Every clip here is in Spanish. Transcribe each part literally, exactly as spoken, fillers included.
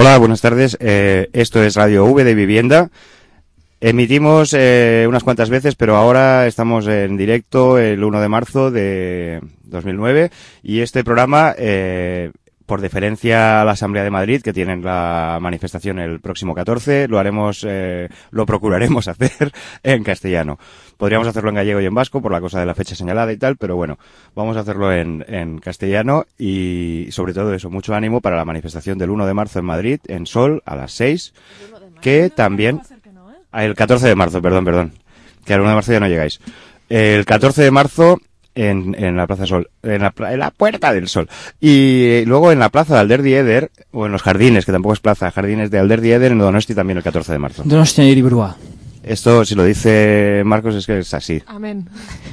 Hola, buenas tardes. Eh, esto es Radio V de Vivienda. Emitimos eh, unas cuantas veces, pero ahora estamos en directo el uno de marzo de dos mil nueve y este programa, eh, por deferencia a la Asamblea de Madrid, que tienen la manifestación el próximo catorce, lo haremos, eh, lo procuraremos hacer en castellano. Podríamos hacerlo en gallego y en vasco por la cosa de la fecha señalada y tal, pero bueno, vamos a hacerlo en, en castellano y sobre todo eso, mucho ánimo para la manifestación del uno de marzo en Madrid, en Sol, a las seis, que también... El catorce de marzo, perdón, perdón. Que al uno de marzo ya no llegáis. El catorce de marzo en, en la Plaza Sol, en la, en la Puerta del Sol. Y luego en la Plaza de Alderdi Eder, o en los Jardines, que tampoco es plaza, Jardines de Alderdi Eder, en Donosti también el catorce de marzo. Donosti Hiriburua. Esto, si lo dice Marcos, es que es así. Amén.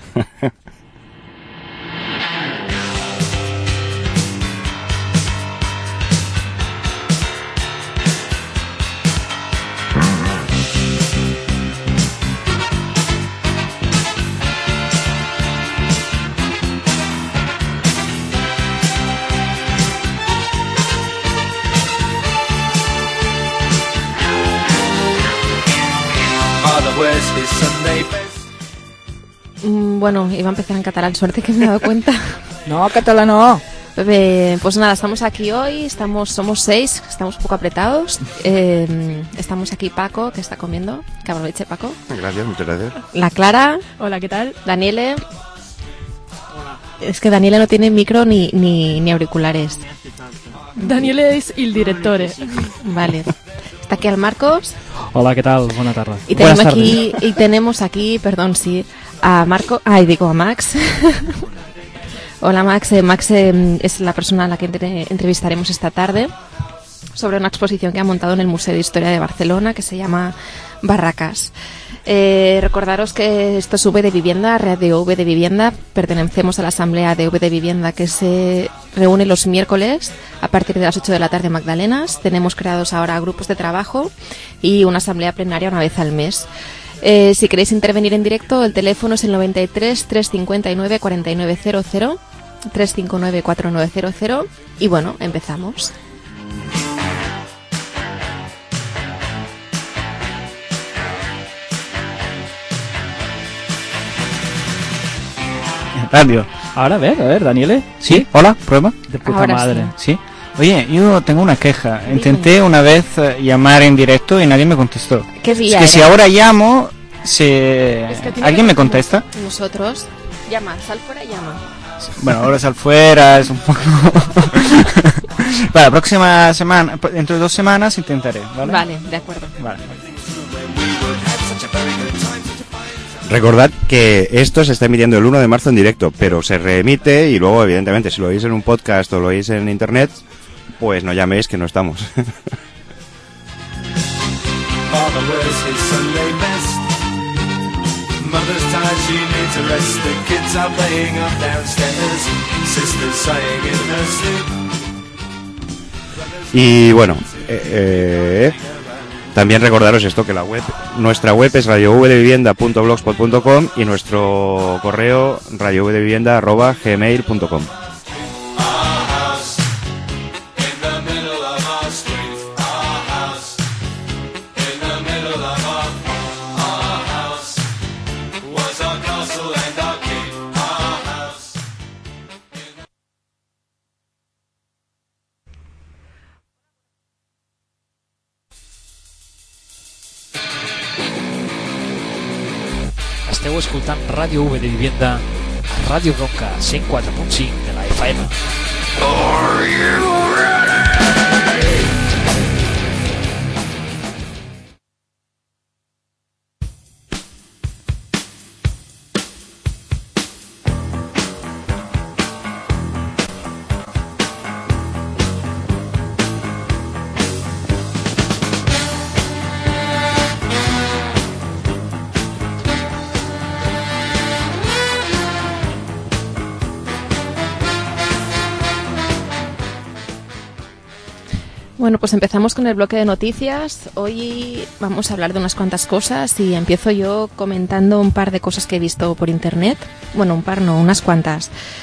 Bueno, iba a empezar en catalán, suerte que me he dado cuenta. No, catalán no. Eh, pues nada, estamos aquí hoy, estamos, somos seis, estamos un poco apretados. Eh, estamos aquí Paco, que está comiendo, que aproveche Paco. Gracias, muchas gracias. La Clara. Hola, ¿qué tal? Daniele. Hola. Es que Daniele no tiene micro ni, ni, ni auriculares. Daniele es el director. Vale. Está aquí al Marcos. Hola, ¿qué tal? Buenas tardes. Y tenemos aquí, y tenemos aquí, perdón, sí, a Marco, ay, digo a Max. Hola Max, eh, Max eh, es la persona a la que entre, entrevistaremos esta tarde sobre una exposición que ha montado en el Museo de Historia de Barcelona que se llama Barracas. Eh, recordaros que esto es V de Vivienda, Radio V de Vivienda. Pertenecemos a la Asamblea de V de Vivienda que se reúne los miércoles a partir de las ocho de la tarde en Magdalenas. Tenemos creados ahora grupos de trabajo y una asamblea plenaria una vez al mes. Eh, si queréis intervenir en directo, el teléfono es el noventa y tres, trescientos cincuenta y nueve, cuarenta y nueve cero cero, trescientos cincuenta y nueve, cuarenta y nueve cero cero. Y bueno, empezamos. Radio. Ahora, a ver, a ver, Daniele. Sí, hola, prueba. De puta Ahora madre. Sí. sí. Oye, yo tengo una queja. Dime. Intenté una vez uh, llamar en directo y nadie me contestó. ¿Qué Es día que era? si ahora llamo, se... Es que tiene ¿alguien que- me contesta? Nosotros. Llama, sal fuera, llama. Bueno, ahora sal fuera, es un poco... Para la próxima semana, dentro de dos semanas intentaré, ¿vale? Vale, de acuerdo. Vale. Recordad que esto se está emitiendo el uno de marzo en directo, pero se reemite y luego, evidentemente, si lo oís en un podcast o lo oís en internet, pues no llaméis que no estamos. Y bueno, eh, eh, también recordaros esto, que la web, nuestra web es radio v de vivienda punto blogspot punto com y nuestro correo radio v de vivienda arroba gmail punto com. Esteu escoltant Ràdio V de Vivienda a Ràdio Bronca cent quatre punt cinc de la F M. Are you ready? Bueno, pues empezamos con el bloque de noticias. Hoy vamos a hablar de unas cuantas cosas y empiezo yo comentando un par de cosas que he visto por internet. Bueno, un par no, unas cuantas.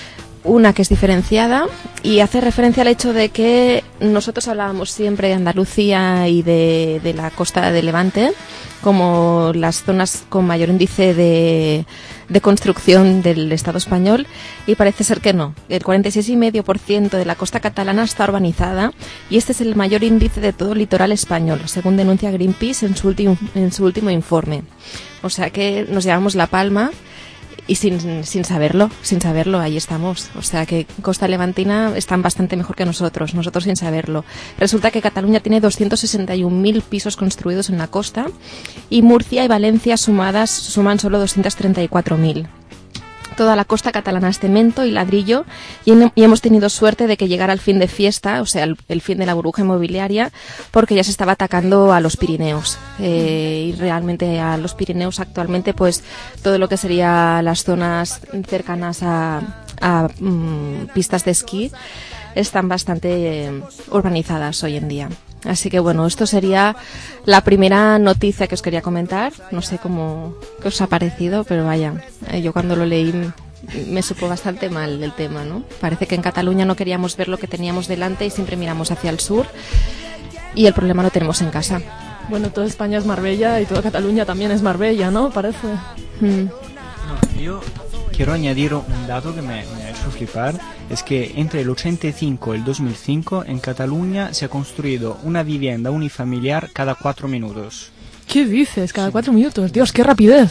una que es diferenciada y hace referencia al hecho de que nosotros hablábamos siempre de Andalucía y de, de la costa de Levante como las zonas con mayor índice de, de construcción del Estado español, y parece ser que no. El cuarenta y seis coma cinco por ciento de la costa catalana está urbanizada y este es el mayor índice de todo el litoral español, según denuncia Greenpeace en su último, en su último informe. O sea que nos llevamos la palma. Y sin, sin saberlo, sin saberlo, ahí estamos. O sea que Costa Levantina están bastante mejor que nosotros, nosotros sin saberlo. Resulta que Cataluña tiene doscientos sesenta y un mil pisos construidos en la costa y Murcia y Valencia sumadas suman solo doscientos treinta y cuatro mil. Toda la costa catalana es cemento y ladrillo y, en, y hemos tenido suerte de que llegara el fin de fiesta, o sea, el, el fin de la burbuja inmobiliaria, porque ya se estaba atacando a los Pirineos. Eh, y realmente a los Pirineos actualmente, pues todo lo que sería las zonas cercanas a, a mm, pistas de esquí están bastante eh, urbanizadas hoy en día. Así que bueno, esto sería la primera noticia que os quería comentar. No sé cómo qué os ha parecido, pero vaya, eh, yo cuando lo leí me supo bastante mal el tema, ¿no? Parece que en Cataluña no queríamos ver lo que teníamos delante y siempre miramos hacia el sur y el problema lo tenemos en casa. Bueno, toda España es Marbella y toda Cataluña también es Marbella, ¿no? Parece. Mm. No, yo quiero añadir un dato que me, me ha hecho flipar, es que entre el ochenta y cinco y el dos mil cinco en Cataluña se ha construido una vivienda unifamiliar cada cuatro minutos. ¿Qué dices? Cada cuatro minutos. Dios, qué rapidez.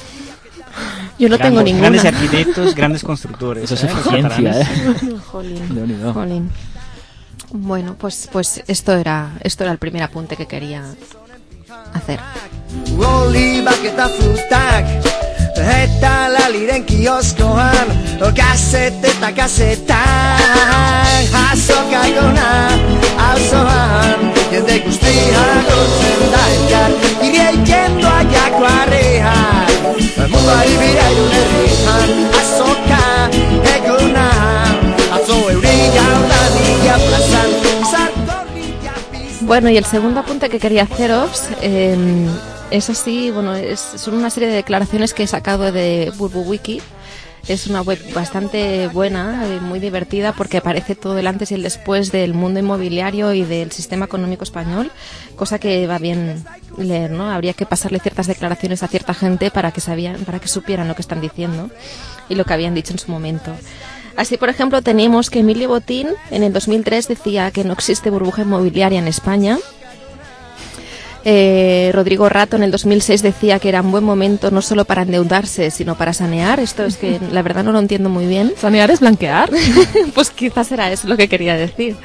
Yo no grandes, tengo ninguna. Grandes arquitectos, grandes constructores. Eso es ¿eh? eficiencia, ¿eh? Jolín, De unido. jolín. Bueno, pues, pues esto era, esto era el primer apunte que quería hacer. Olibak eta frutak eta laliren kioskoan gazete eta gazetan azokagona auzoan jende guztia gortzen da elkar iriei jendoaiako arrean munduari birailun herrian azoka eguna atzo euria urdanilla plazan zartorria piztu. Bueno, y el segundo apunte que quería haceros eh, es así, bueno, es, son una serie de declaraciones que he sacado de BurbuWiki. Es una web bastante buena, eh, muy divertida, porque aparece todo el antes y el después del mundo inmobiliario y del sistema económico español, cosa que va bien leer, ¿no? Habría que pasarle ciertas declaraciones a cierta gente para que sabían, para que supieran lo que están diciendo y lo que habían dicho en su momento. Así, por ejemplo, tenemos que Emilio Botín en el dos mil tres decía que no existe burbuja inmobiliaria en España. Eh, Rodrigo Rato en el dos mil seis decía que era un buen momento no solo para endeudarse, sino para sanear. Esto es que la verdad no lo entiendo muy bien. ¿Sanear es blanquear? Pues quizás era eso lo que quería decir.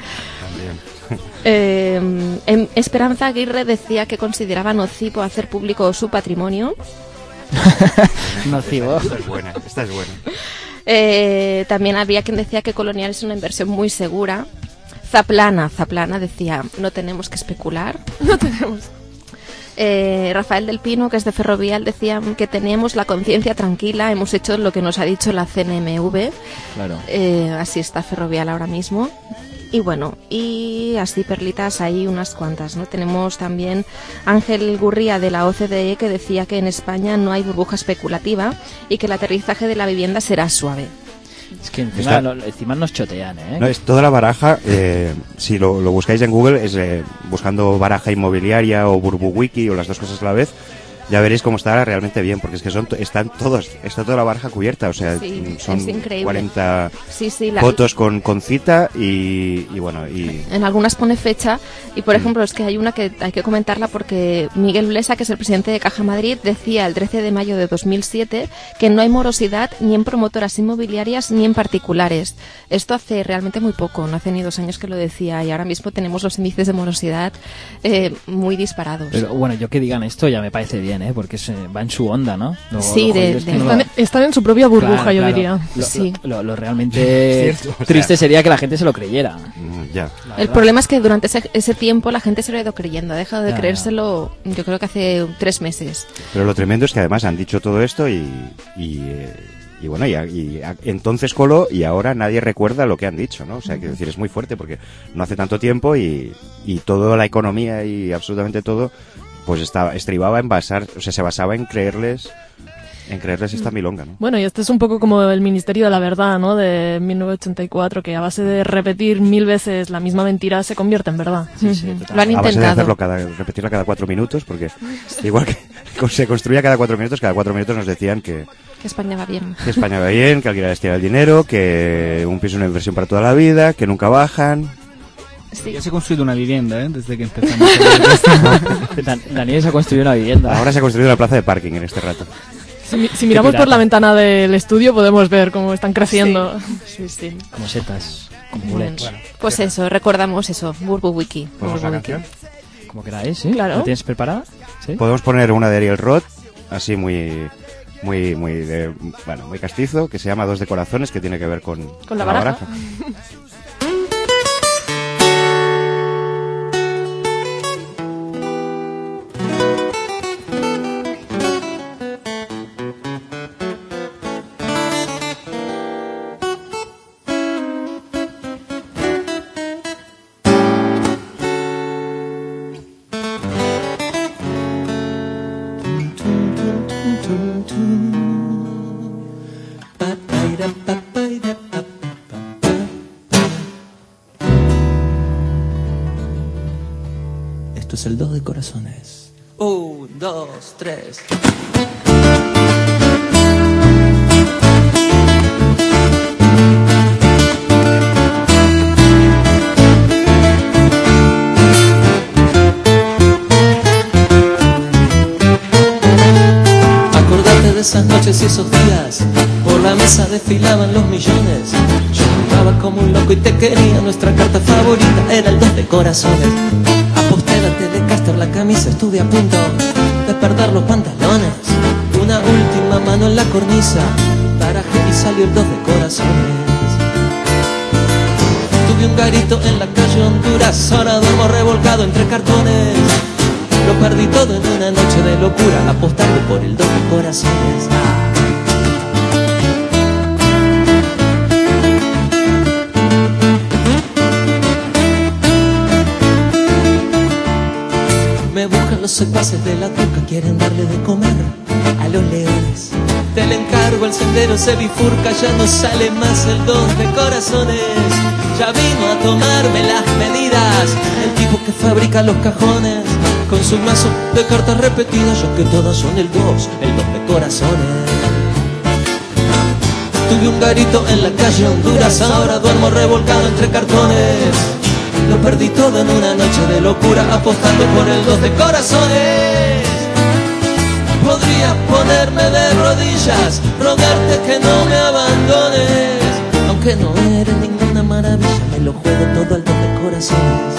Eh, em, Esperanza Aguirre decía que consideraba nocivo hacer público su patrimonio. Nocivo. Esta es buena, esta es buena. Eh, también había quien decía que Colonial es una inversión muy segura. Zaplana, Zaplana decía, no tenemos que especular. No tenemos. Eh, Rafael del Pino, que es de Ferrovial, decía que teníamos la conciencia tranquila, hemos hecho lo que nos ha dicho la C N M V. Claro. Eh, así está Ferrovial ahora mismo. Y bueno, y así perlitas hay unas cuantas, ¿no? Tenemos también Ángel Gurría de la O C D E que decía que en España no hay burbuja especulativa y que el aterrizaje de la vivienda será suave. Es que encima, Está- lo- encima nos chotean, ¿eh? No, es toda la baraja, eh, si lo, lo buscáis en Google, es eh, buscando baraja inmobiliaria o BurbuWiki o las dos cosas a la vez, ya veréis cómo está realmente bien, porque es que son to- están todos, está toda la baraja cubierta, o sea, Sí, son es increíble. cuarenta Sí, sí, la, fotos con, con cita y, y bueno, y en algunas pone fecha y por Mm. ejemplo es que hay una que hay que comentarla porque Miguel Blesa, que es el presidente de Caja Madrid, decía el trece de mayo de dos mil siete que no hay morosidad ni en promotoras inmobiliarias ni en particulares. Esto hace realmente muy poco, no hace ni dos años que lo decía y ahora mismo tenemos los índices de morosidad eh, muy disparados. Pero bueno, yo que digan esto ya me parece bien, ¿eh? Porque se va en su onda, ¿no? Lo- Sí, lo de- jodido es que de- no lo- Están, están en su propia burbuja, Claro, yo claro. diría. Lo, Sí. lo- lo- lo realmente Cierto, o sea. triste sería que la gente se lo creyera. mm, ya. la El verdad. problema es que durante ese, ese tiempo la gente se lo ha ido creyendo, ha dejado de Ya, ya. creérselo yo creo que hace tres meses. Pero lo tremendo es que además han dicho todo esto y, y, eh, y bueno, y, a- y a- entonces coló y ahora nadie recuerda lo que han dicho, ¿no? O sea, quiero decir, es muy fuerte porque no hace tanto tiempo y, y toda la economía y absolutamente todo, pues estaba, estribaba en basar, o sea, se basaba en creerles En creerles esta milonga, ¿no? Bueno, y este es un poco como el Ministerio de la Verdad, ¿no? De mil novecientos ochenta y cuatro, que a base de repetir mil veces la misma mentira se convierte en verdad. Sí, sí, total. Lo han A base de intentado. hacerlo cada, repetirla cada cuatro minutos, porque igual que se construía cada cuatro minutos, cada cuatro minutos nos decían que, Que España va bien. que España va bien, que alguien destila el dinero, que un piso es una inversión para toda la vida, que nunca bajan. Sí. Ya se ha construido una vivienda, ¿eh? Desde que empezamos a hablar de esto. Dan- Daniel se ha construido una vivienda. Ahora se ha construido una plaza de parking en este rato. Si, mi- si miramos por la ventana del estudio podemos ver cómo están creciendo. Sí, sí. Como setas, como Bueno, mulets. pues eso, recordamos eso, Burbu Wiki. ¿Ponemos Burbu la Wiki. canción? Como queráis, ¿sí? Claro. ¿La tienes preparada? ¿Sí? Podemos poner una de Ariel Roth, así muy, muy, muy, de, bueno, muy castizo, que se llama Dos de Corazones, que tiene que ver con, Con la baraja. Esto es el dos de corazones. Un, dos, tres. Acordate de esas noches y esos días. Por la mesa desfilaban los millones. Yo jugaba como un loco y te quería. Nuestra carta favorita era el dos de corazones. Aposté a la Telecaster la camisa, estuve a punto de perder los pantalones. Una última mano en la cornisa, baraje y salió el dos de corazones. Tuve un garito en la calle Honduras, ahora duermo revolcado entre cartones. Lo perdí todo en una noche de locura, apostando por el dos de corazones. Ah. Me buscan los secuaces de la tuca, quieren darle de comer a los leones. Del encargo el sendero se bifurca, ya no sale más el dos de corazones. Ya vino a tomarme las medidas el tipo que fabrica los cajones, con su mazo de cartas repetidas, ya que todas son el dos, el dos de corazones. Tuve un garito en la calle Honduras, ahora duermo revolcado entre cartones. Lo perdí todo en una noche de locura, apostando por el dos de corazones. Podría ponerme de rodillas, rogarte que no me abandones. Aunque no eres ninguna maravilla, me lo juego todo al dos de corazones.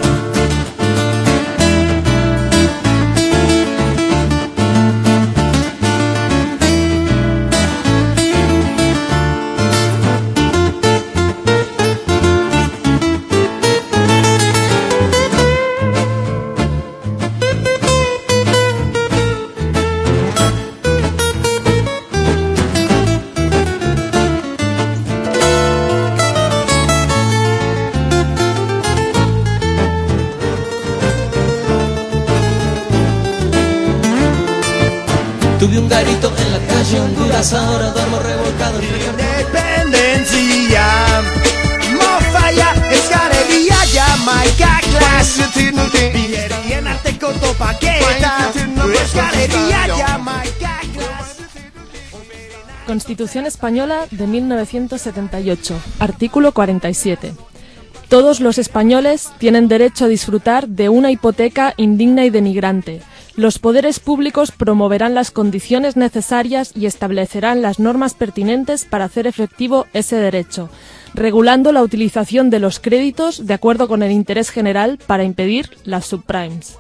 Tuve un garito en la calle Honduras, ahora duermo revolcado entre Independencia, Mofaya, Escalería, Jamaica, Clash, Bien Arteco, Topaqueta, Escalería, Jamaica, Clash. Constitución Española de mil novecientos setenta y ocho, artículo cuarenta y siete. Todos los españoles tienen derecho a disfrutar de una hipoteca indigna y denigrante. Los poderes públicos promoverán las condiciones necesarias y establecerán las normas pertinentes para hacer efectivo ese derecho, regulando la utilización de los créditos de acuerdo con el interés general para impedir las subprimes.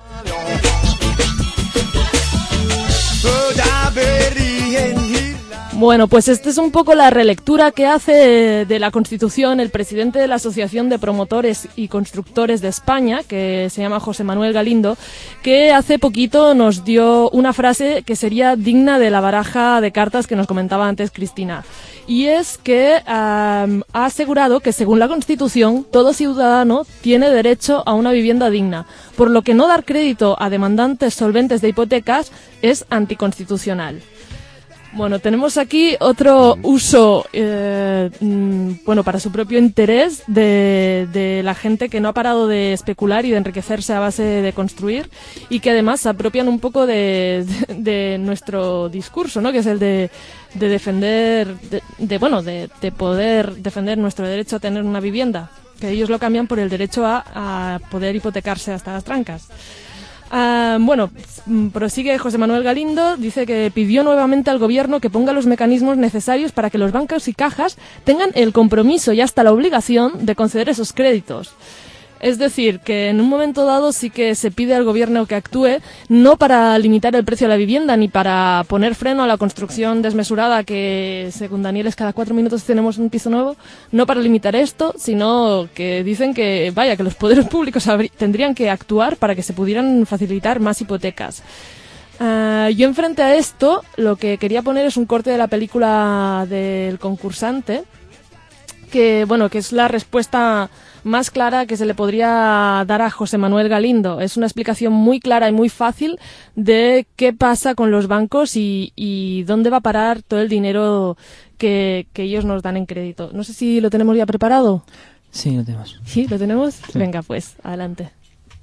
Bueno, pues esta es un poco la relectura que hace de, de la Constitución el presidente de la Asociación de Promotores y Constructores de España, que se llama José Manuel Galindo, que hace poquito nos dio una frase que sería digna de la baraja de cartas que nos comentaba antes Cristina. Y es que um, ha asegurado que según la Constitución todo ciudadano tiene derecho a una vivienda digna, por lo que no dar crédito a demandantes solventes de hipotecas es anticonstitucional. Bueno, tenemos aquí otro uso, eh, mm, bueno, para su propio interés de, de la gente que no ha parado de especular y de enriquecerse a base de construir y que además se apropian un poco de, de, de nuestro discurso, ¿no? Que es el de, de defender, de, de bueno, de, de poder defender nuestro derecho a tener una vivienda, que ellos lo cambian por el derecho a, a poder hipotecarse hasta las trancas. Uh, bueno, prosigue José Manuel Galindo, dice que pidió nuevamente al gobierno que ponga los mecanismos necesarios para que los bancos y cajas tengan el compromiso y hasta la obligación de conceder esos créditos. Es decir, que en un momento dado sí que se pide al gobierno que actúe, no para limitar el precio de la vivienda ni para poner freno a la construcción desmesurada, que según Danieles cada cuatro minutos tenemos un piso nuevo, no para limitar esto, sino que dicen que, vaya, que los poderes públicos tendrían que actuar para que se pudieran facilitar más hipotecas. Uh, yo enfrente a esto lo que quería poner es un corte de la película del concursante, que bueno, que es la respuesta más clara que se le podría dar a José Manuel Galindo. Es una explicación muy clara y muy fácil de qué pasa con los bancos y, y dónde va a parar todo el dinero que, que ellos nos dan en crédito. No sé si lo tenemos ya preparado. Sí, lo tenemos. ¿Sí? ¿Lo tenemos? Sí. Venga, pues, adelante.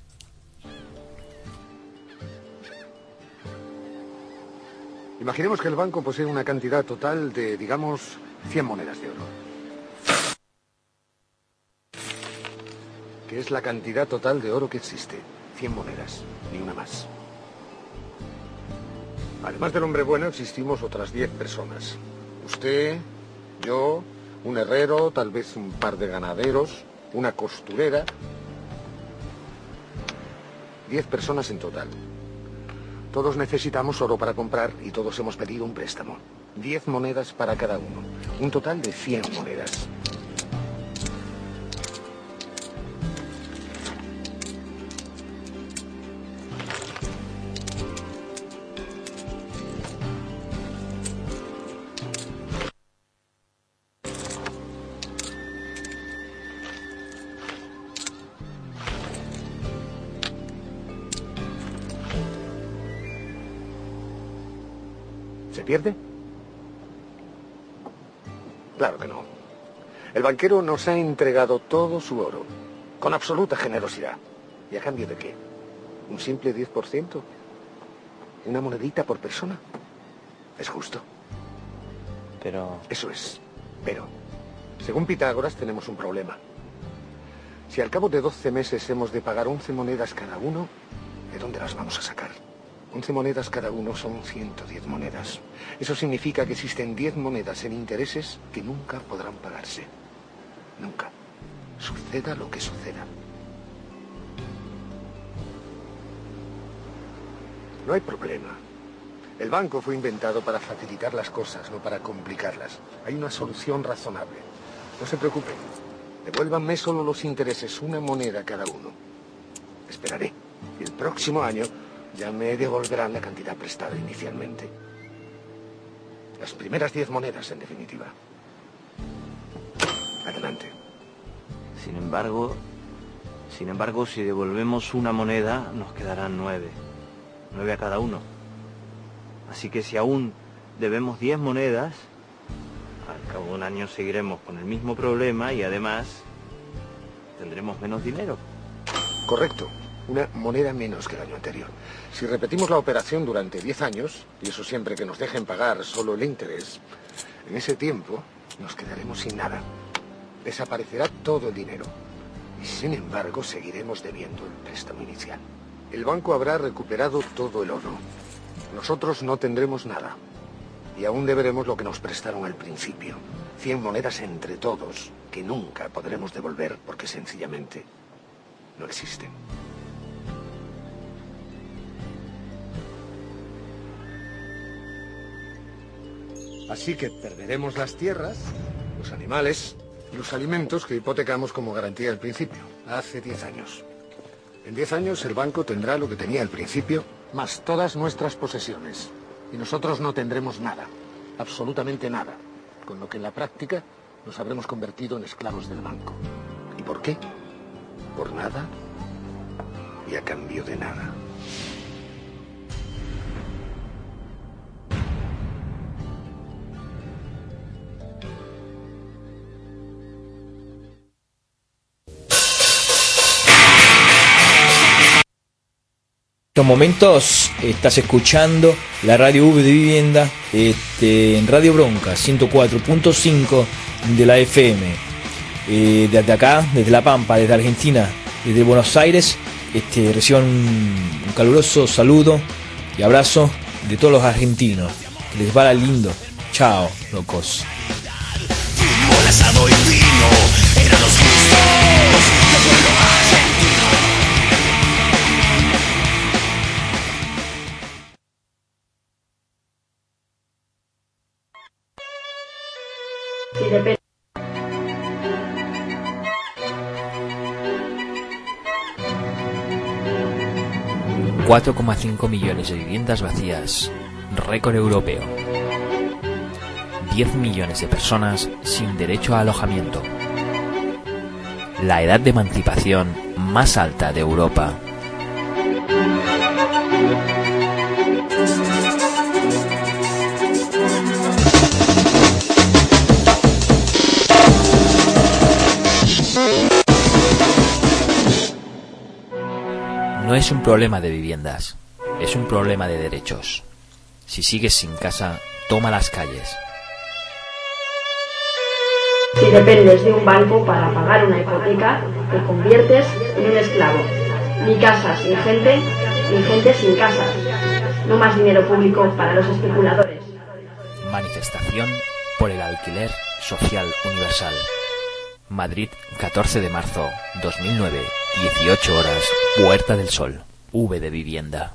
Imaginemos que el banco posee una cantidad total de, digamos, cien monedas de oro. Que es la cantidad total de oro que existe. cien monedas, ni una más. Además del hombre bueno, existimos otras diez personas. Usted, yo, un herrero, tal vez un par de ganaderos, una costurera. Diez personas en total. Todos necesitamos oro para comprar y todos hemos pedido un préstamo. Diez monedas para cada uno. Un total de cien monedas. ¿Se pierde? Claro que no. El banquero nos ha entregado todo su oro, con absoluta generosidad. ¿Y a cambio de qué? ¿Un simple diez por ciento? ¿Una monedita por persona? ¿Es justo? Pero... Eso es. Pero, según Pitágoras, tenemos un problema. Si al cabo de doce meses hemos de pagar once monedas cada uno, ¿de dónde las vamos a sacar? once monedas cada uno son ciento diez monedas. Eso significa que existen diez monedas en intereses que nunca podrán pagarse. Nunca. Suceda lo que suceda. No hay problema. El banco fue inventado para facilitar las cosas, no para complicarlas. Hay una solución razonable. No se preocupen. Devuélvanme solo los intereses, una moneda cada uno. Esperaré. Y el próximo año ya me devolverán la cantidad prestada inicialmente. Las primeras diez monedas, en definitiva. Adelante. Sin embargo, sin embargo, si devolvemos una moneda, nos quedarán nueve. Nueve a cada uno. Así que si aún debemos diez monedas, al cabo de un año seguiremos con el mismo problema y además tendremos menos dinero. Correcto. Una moneda menos que el año anterior. Si repetimos la operación durante diez años, y eso siempre que nos dejen pagar solo el interés, en ese tiempo nos quedaremos sin nada. Desaparecerá todo el dinero. Y sin embargo, seguiremos debiendo el préstamo inicial. El banco habrá recuperado todo el oro. Nosotros no tendremos nada. Y aún deberemos lo que nos prestaron al principio. Cien monedas entre todos, que nunca podremos devolver porque sencillamente no existen. Así que perderemos las tierras, los animales y los alimentos que hipotecamos como garantía al principio, hace diez años. En diez años el banco tendrá lo que tenía al principio, más todas nuestras posesiones. Y nosotros no tendremos nada, absolutamente nada. Con lo que en la práctica nos habremos convertido en esclavos del banco. ¿Y por qué? Por nada y a cambio de nada. En estos momentos estás escuchando la radio V de Vivienda este, en Radio Bronca ciento cuatro punto cinco de la F M. Eh, desde acá, desde La Pampa, desde Argentina, desde Buenos Aires, este, reciban un, un caluroso saludo y abrazo de todos los argentinos. Que les vaya lindo. Chao, locos. Asado y vino eran los gustos del pueblo argentino. Si depende. cuatro coma cinco millones de viviendas vacías, récord europeo. diez millones de personas sin derecho a alojamiento. La edad de emancipación más alta de Europa. No es un problema de viviendas, es un problema de derechos. Si sigues sin casa, toma las calles. Si dependes de un banco para pagar una hipoteca, te conviertes en un esclavo. Ni casas sin gente, ni gente sin casas. No más dinero público para los especuladores. Manifestación por el alquiler social universal. Madrid, catorce de marzo dos mil nueve, dieciocho horas, Puerta del Sol, V de Vivienda.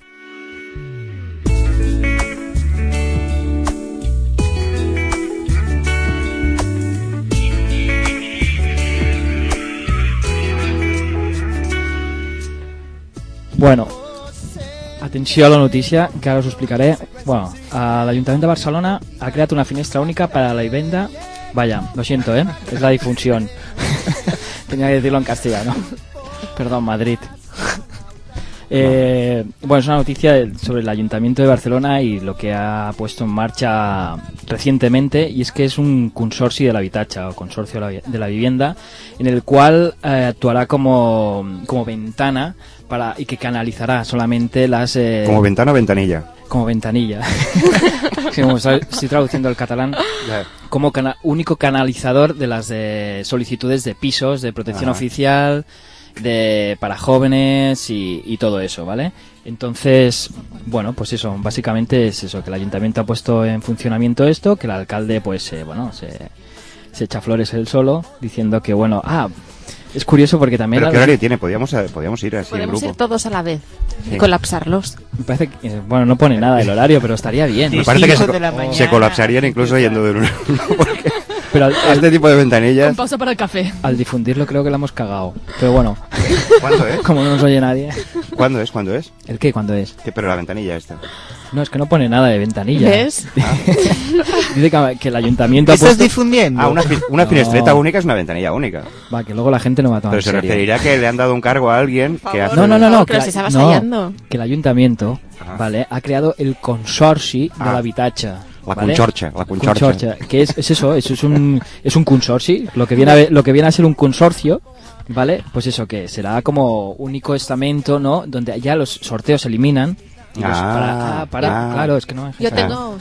Bueno, atenció a la notícia, que ara us ho explicaré. Bueno, l'Ajuntament de Barcelona ha creat una finestra única para la vivienda. Vaya, lo siento, ¿eh? Es la difusión. Tenía que decirlo en castellano. Perdón, Madrid. Eh, bueno, es una noticia sobre el Ayuntamiento de Barcelona y lo que ha puesto en marcha recientemente, y es que es un consorcio de l'habitatge o consorcio de la vivienda, en el cual eh, actuará como, como ventana para y que canalizará solamente las... Eh, ¿Como ventana o ventanilla? Como ventanilla. Sí, como estoy traduciendo al catalán. Como cana único canalizador de las eh, solicitudes de pisos, de protección ah. oficial, de para jóvenes y, y todo eso, ¿vale? Entonces, bueno, pues eso, básicamente es eso, que el ayuntamiento ha puesto en funcionamiento esto, que el alcalde, pues, eh, bueno, se, se echa flores él solo, diciendo que, bueno, ah... Es curioso porque también... ¿Pero qué horario tiene? Podríamos, podríamos ir así en grupo. Podemos ir todos a la vez sí. y colapsarlos. Me parece que... Bueno, no pone nada el horario, pero estaría bien. Me parece que se, co se colapsarían incluso yendo de uno a uno. Porque pero al, al, este tipo de ventanillas... Con pausa para el café. Al difundirlo creo que la hemos cagado. Pero bueno. ¿Cuándo es? Como no nos oye nadie. ¿Cuándo es? ¿Cuándo es? ¿El qué? ¿Cuándo es? ¿Qué? Pero la ventanilla esta. No, es que no pone nada de ventanilla. ¿Ves? Ah. Dice que, que el ayuntamiento ha ¿Estás puesto... difundiendo? Ah, una, una no. finestreta única es una ventanilla única. Va, que luego la gente no va a tomar Pero se referirá que le han dado un cargo a alguien que hace... No, no, no, no, que, que, la, se estaba no, que el ayuntamiento, ah. ¿vale? Ha creado el consorci ah. de l'habitatge. La ¿vale? conchorcha, la conchorcha. conchorcha que es, es eso, eso es un, es un consorci, lo que viene a, lo que viene a ser un consorcio, ¿vale? Pues eso, que será como único estamento, ¿no? Donde ya los sorteos se eliminan. Y los, ah, para, ah, para, ah. claro, es que no me Yo tengo...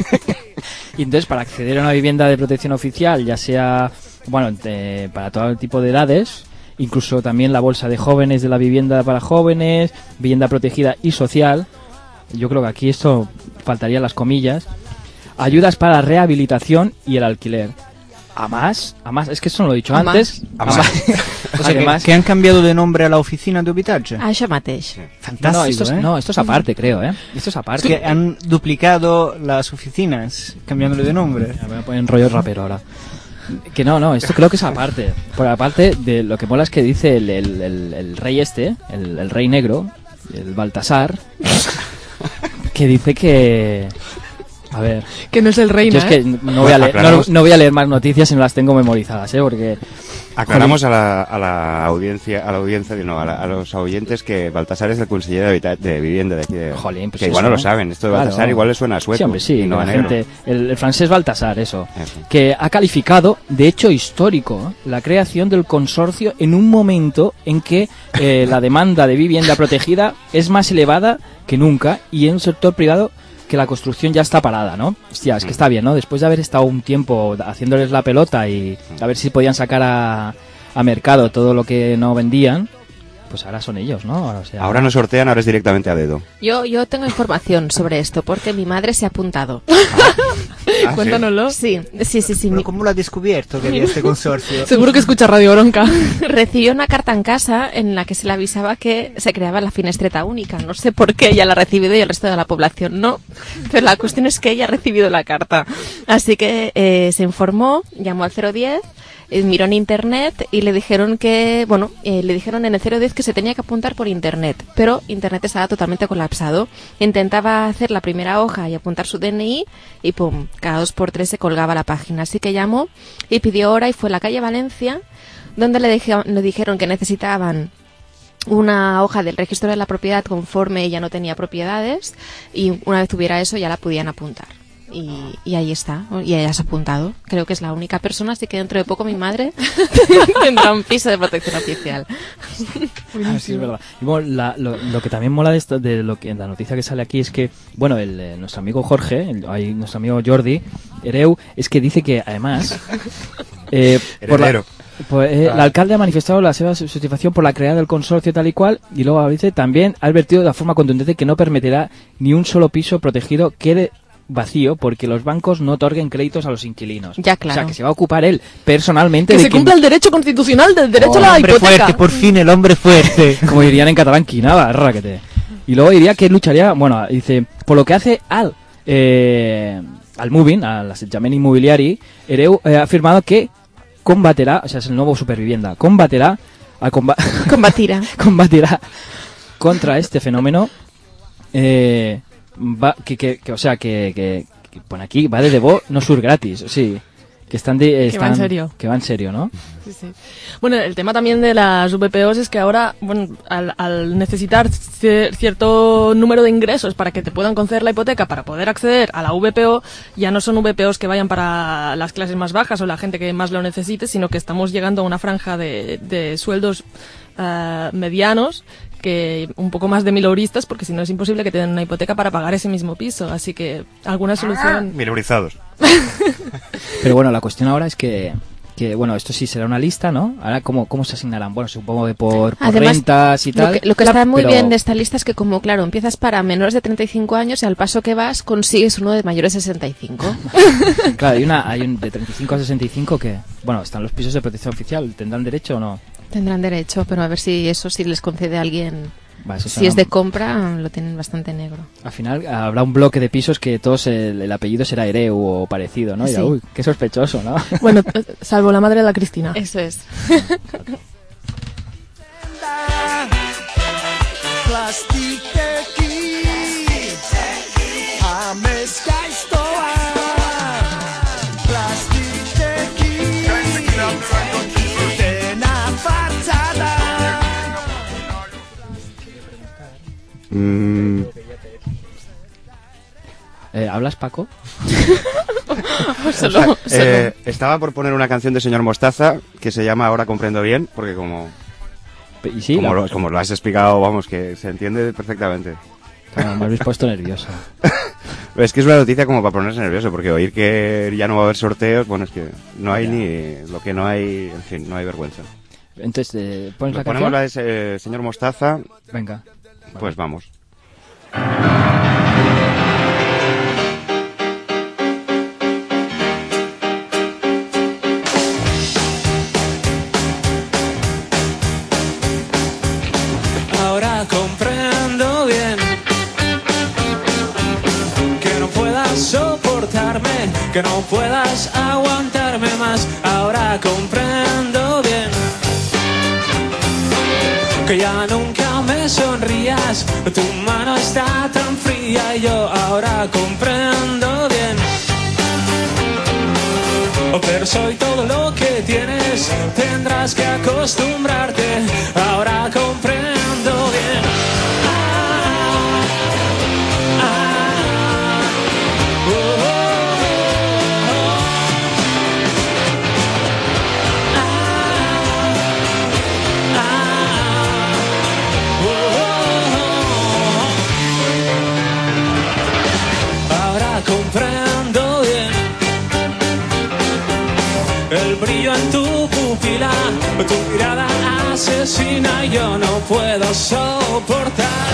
Y entonces, para acceder a una vivienda de protección oficial, ya sea, bueno, de, para todo tipo de edades, incluso también la bolsa de jóvenes de la vivienda para jóvenes, vivienda protegida y social, yo creo que aquí esto faltaría las comillas, ayudas para rehabilitación y el alquiler. A más, a más, es que eso no lo he dicho a antes. A más. A más. O sea, que, que han cambiado de nombre a la oficina de habitatge. A això mateix. Fantástico, no, esto es, ¿eh? No, esto es aparte, creo, ¿eh? Esto es aparte. Es que han duplicado las oficinas, cambiándole de nombre. Ya, me voy a poner en rollo rapero ahora. Que no, no, esto creo que es aparte. Por aparte de lo que mola es que dice el, el, el, el rey este, el, el rey negro, el Baltasar, que dice que... A ver. Que no es el reino, Yo es que no voy, a leer, no, no voy a leer más noticias si no las tengo memorizadas, ¿eh? Porque... Aclaramos a la, a la audiencia, a la audiencia, no, a, la, a los oyentes que Baltasar es el consejero de, habita- de vivienda de aquí de... Jolín, pues que igual no eso, lo saben, esto de claro. Baltasar igual le suena a sueco. Sí, hombre, sí, y no que a la negro. gente, el, el francés Baltasar, eso, Eso. que ha calificado de hecho histórico la creación del consorcio en un momento en que eh, la demanda de vivienda protegida es más elevada que nunca y en un sector privado que la construcción ya está parada, ¿no? Hostia, es que está bien, ¿no? Después de haber estado un tiempo haciéndoles la pelota y a ver si podían sacar a, a mercado todo lo que no vendían, pues ahora son ellos, ¿no? Ahora, o sea, Ahora no sortean, ahora es directamente a dedo. Yo, yo tengo información sobre esto porque mi madre se ha apuntado. Ah, Cuéntanoslo. Sí, sí, sí, sí. ¿Pero mi- cómo lo ha descubierto que había este consorcio? Seguro que escucha Radio Bronca. Recibió una carta en casa en la que se le avisaba que se creaba la finestreta única. No sé por qué ella la ha recibido y el resto de la población no. Pero la cuestión es que ella ha recibido la carta. Así que eh, se informó, llamó al cero diez, eh, miró en internet y le dijeron que, bueno, eh, le dijeron en el cero diez que se tenía que apuntar por internet. Pero internet estaba totalmente colapsado. Intentaba hacer la primera hoja y apuntar su D N I y pum, cada dos por tres se colgaba la página. Así que llamó y pidió hora y fue a la calle Valencia, donde le, dije- le dijeron que necesitaban una hoja del registro de la propiedad conforme ella no tenía propiedades y una vez tuviera eso ya la podían apuntar. Y, y ahí está, y ella se ha apuntado. Creo que es la única persona, así que dentro de poco mi madre tendrá un piso de protección oficial. Ah, sí, es verdad. Y bueno, la- lo, lo que también mola de esto, de lo que la noticia que sale aquí es que, bueno, el, eh, nuestro amigo Jorge, el, ay, nuestro amigo Jordi Hereu, es que dice que además eh, por la, Heredero. pues, eh, Ah. el alcalde ha manifestado la seva satisfacción por la creación del consorcio tal y cual, y luego dice también ha advertido de la forma contundente que no permitirá ni un solo piso protegido quede vacío porque los bancos no otorguen créditos a los inquilinos. Ya, claro. O sea, que se va a ocupar él personalmente Que de se cumpla el derecho constitucional del derecho a la hombre hipoteca. fuerte, por fin el hombre fuerte. como dirían en catalán, quinaba, raquete. Y luego diría que lucharía, bueno, dice, por lo que hace al eh, al moving, al assetjament inmobiliari, Hereu eh, ha afirmado que combatirá, o sea, es el nuevo supervivienda, combatirá a comba Combatirá. combatirá contra este fenómeno eh, va, que, que, que, o sea, que, que, que pone aquí, va de debò, no surt gratis, sí, que están de, Que va en están- serio. que va en serio, ¿no? Sí, sí. Bueno, el tema también de las V P Os es que ahora, bueno, al, al necesitar cier- cierto número de ingresos para que te puedan conceder la hipoteca para poder acceder a la V P O, ya no son V P Os que vayan para las clases más bajas o la gente que más lo necesite, sino que estamos llegando a una franja de, de sueldos eh, medianos, que un poco más de mileuristas, porque si no es imposible que te den una hipoteca para pagar ese mismo piso. Así que alguna solución... Mileurizados. Pero bueno, la cuestión ahora es que, que bueno, esto sí será una lista, ¿no? Ahora, ¿cómo, cómo se asignarán? Bueno, supongo que por, por Además, rentas y Lo tal. que, lo que está muy pero- bien de esta lista es que, como claro, empiezas para menores de treinta y cinco años y al paso que vas consigues uno de mayores de sesenta y cinco. Claro, hay, una, hay un de treinta y cinco a sesenta y cinco que, bueno, están los pisos de protección oficial, ¿tendrán derecho o no? Tendrán derecho, pero a ver si eso si les concede a alguien. Va, eso Si será es de un- compra, lo tienen bastante negro. Al final habrá un bloque de pisos que todos el, el apellido será Hereu o parecido, ¿no? Y dirá, Sí. uy, qué sospechoso, ¿no? Bueno, eh, salvo la madre de la Cristina. Eso es. Plastiteki Amezgaiztoa Plastiteki Dena fatzada Mm, Eh, ¿Hablas, Paco? Solo- eh, estaba por poner una canción de Señor Mostaza que se llama Ahora comprendo bien, porque como, Y sí, como, la- lo, como lo has explicado, vamos, que se entiende perfectamente. Claro, me habéis puesto nervioso. Es que es una noticia como para ponerse nervioso, porque oír que ya no va a haber sorteos, bueno, es que no hay ni lo que no hay, en fin, no hay vergüenza. Entonces, eh, ¿pones la Ponemos canción? la de eh, Señor Mostaza, Venga. pues vamos. Ahora comprendo bien que no puedas soportarme, que no puedas aguantarme más. Ahora comprendo bien que ya nunca me sonrías, tu mano está tan fría y yo ahora comprendo bien. Oh, pero soy todo lo que tienes, tendrás que acostumbrarte, ahora comprendo bien. Ah, ah, oh, oh, oh. Ah, ah, oh, oh, oh. Ahora comprendo bien el brillo en tu pupila, tu mirada asesina y yo no puedo soportar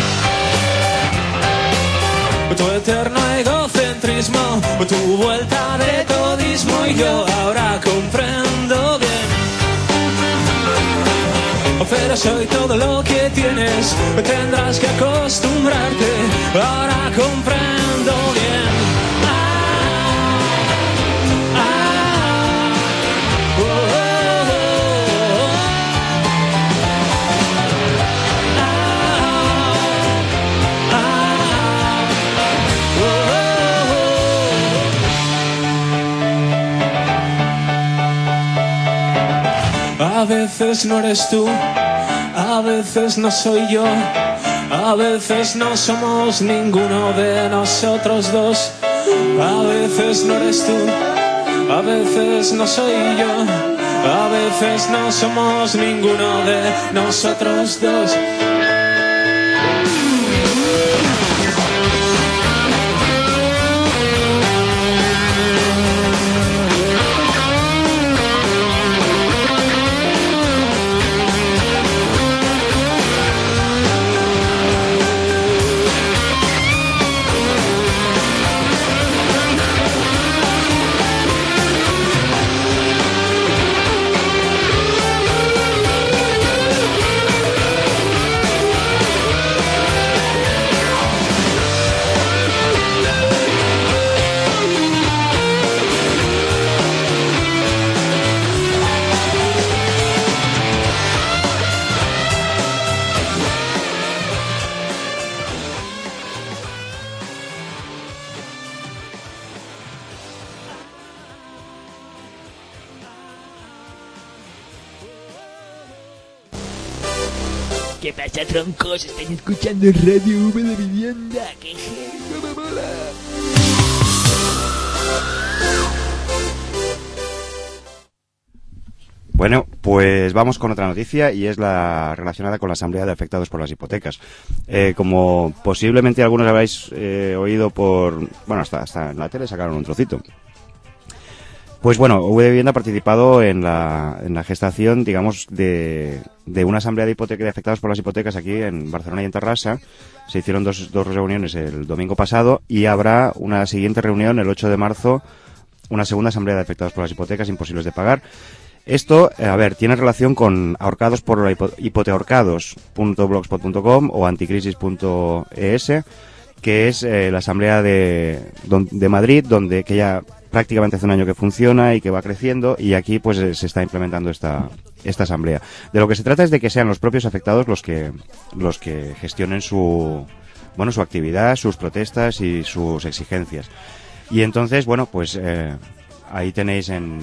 tu eterno egocentrismo, tu vuelta de todismo y yo ahora comprendo bien. Pero soy todo lo que tienes, tendrás que acostumbrarte, ahora comprendo bien. A veces no eres tú, a veces no soy yo, a veces no somos ninguno de nosotros dos. A veces no eres tú, a veces no soy yo, a veces no somos ninguno de nosotros dos. ¿Qué pasa, troncos? Estáis escuchando Radio V de Vivienda. ¡Qué genio, me mola! Bueno, pues vamos con otra noticia y es la relacionada con la Asamblea de Afectados por las Hipotecas. Eh, como posiblemente algunos habréis eh, oído por... Bueno, hasta, hasta en la tele sacaron un trocito. Pues bueno, V de Vivienda ha participado en la, en la gestación, digamos, de, de una asamblea de, hipoteca, de afectados por las hipotecas aquí en Barcelona y en Terrassa. Se hicieron dos, dos reuniones el domingo pasado y habrá una siguiente reunión el ocho de marzo, una segunda asamblea de afectados por las hipotecas imposibles de pagar. Esto, a ver, tiene relación con ahorcados por hipoteahorcados punto blogspot punto com o anticrisis punto es, que es eh, la asamblea de, de Madrid, donde que ya prácticamente hace un año que funciona y que va creciendo, y aquí pues se está implementando esta esta asamblea. De lo que se trata es de que sean los propios afectados los que los que gestionen su bueno su actividad, sus protestas y sus exigencias. Y entonces, bueno, pues eh, ahí tenéis en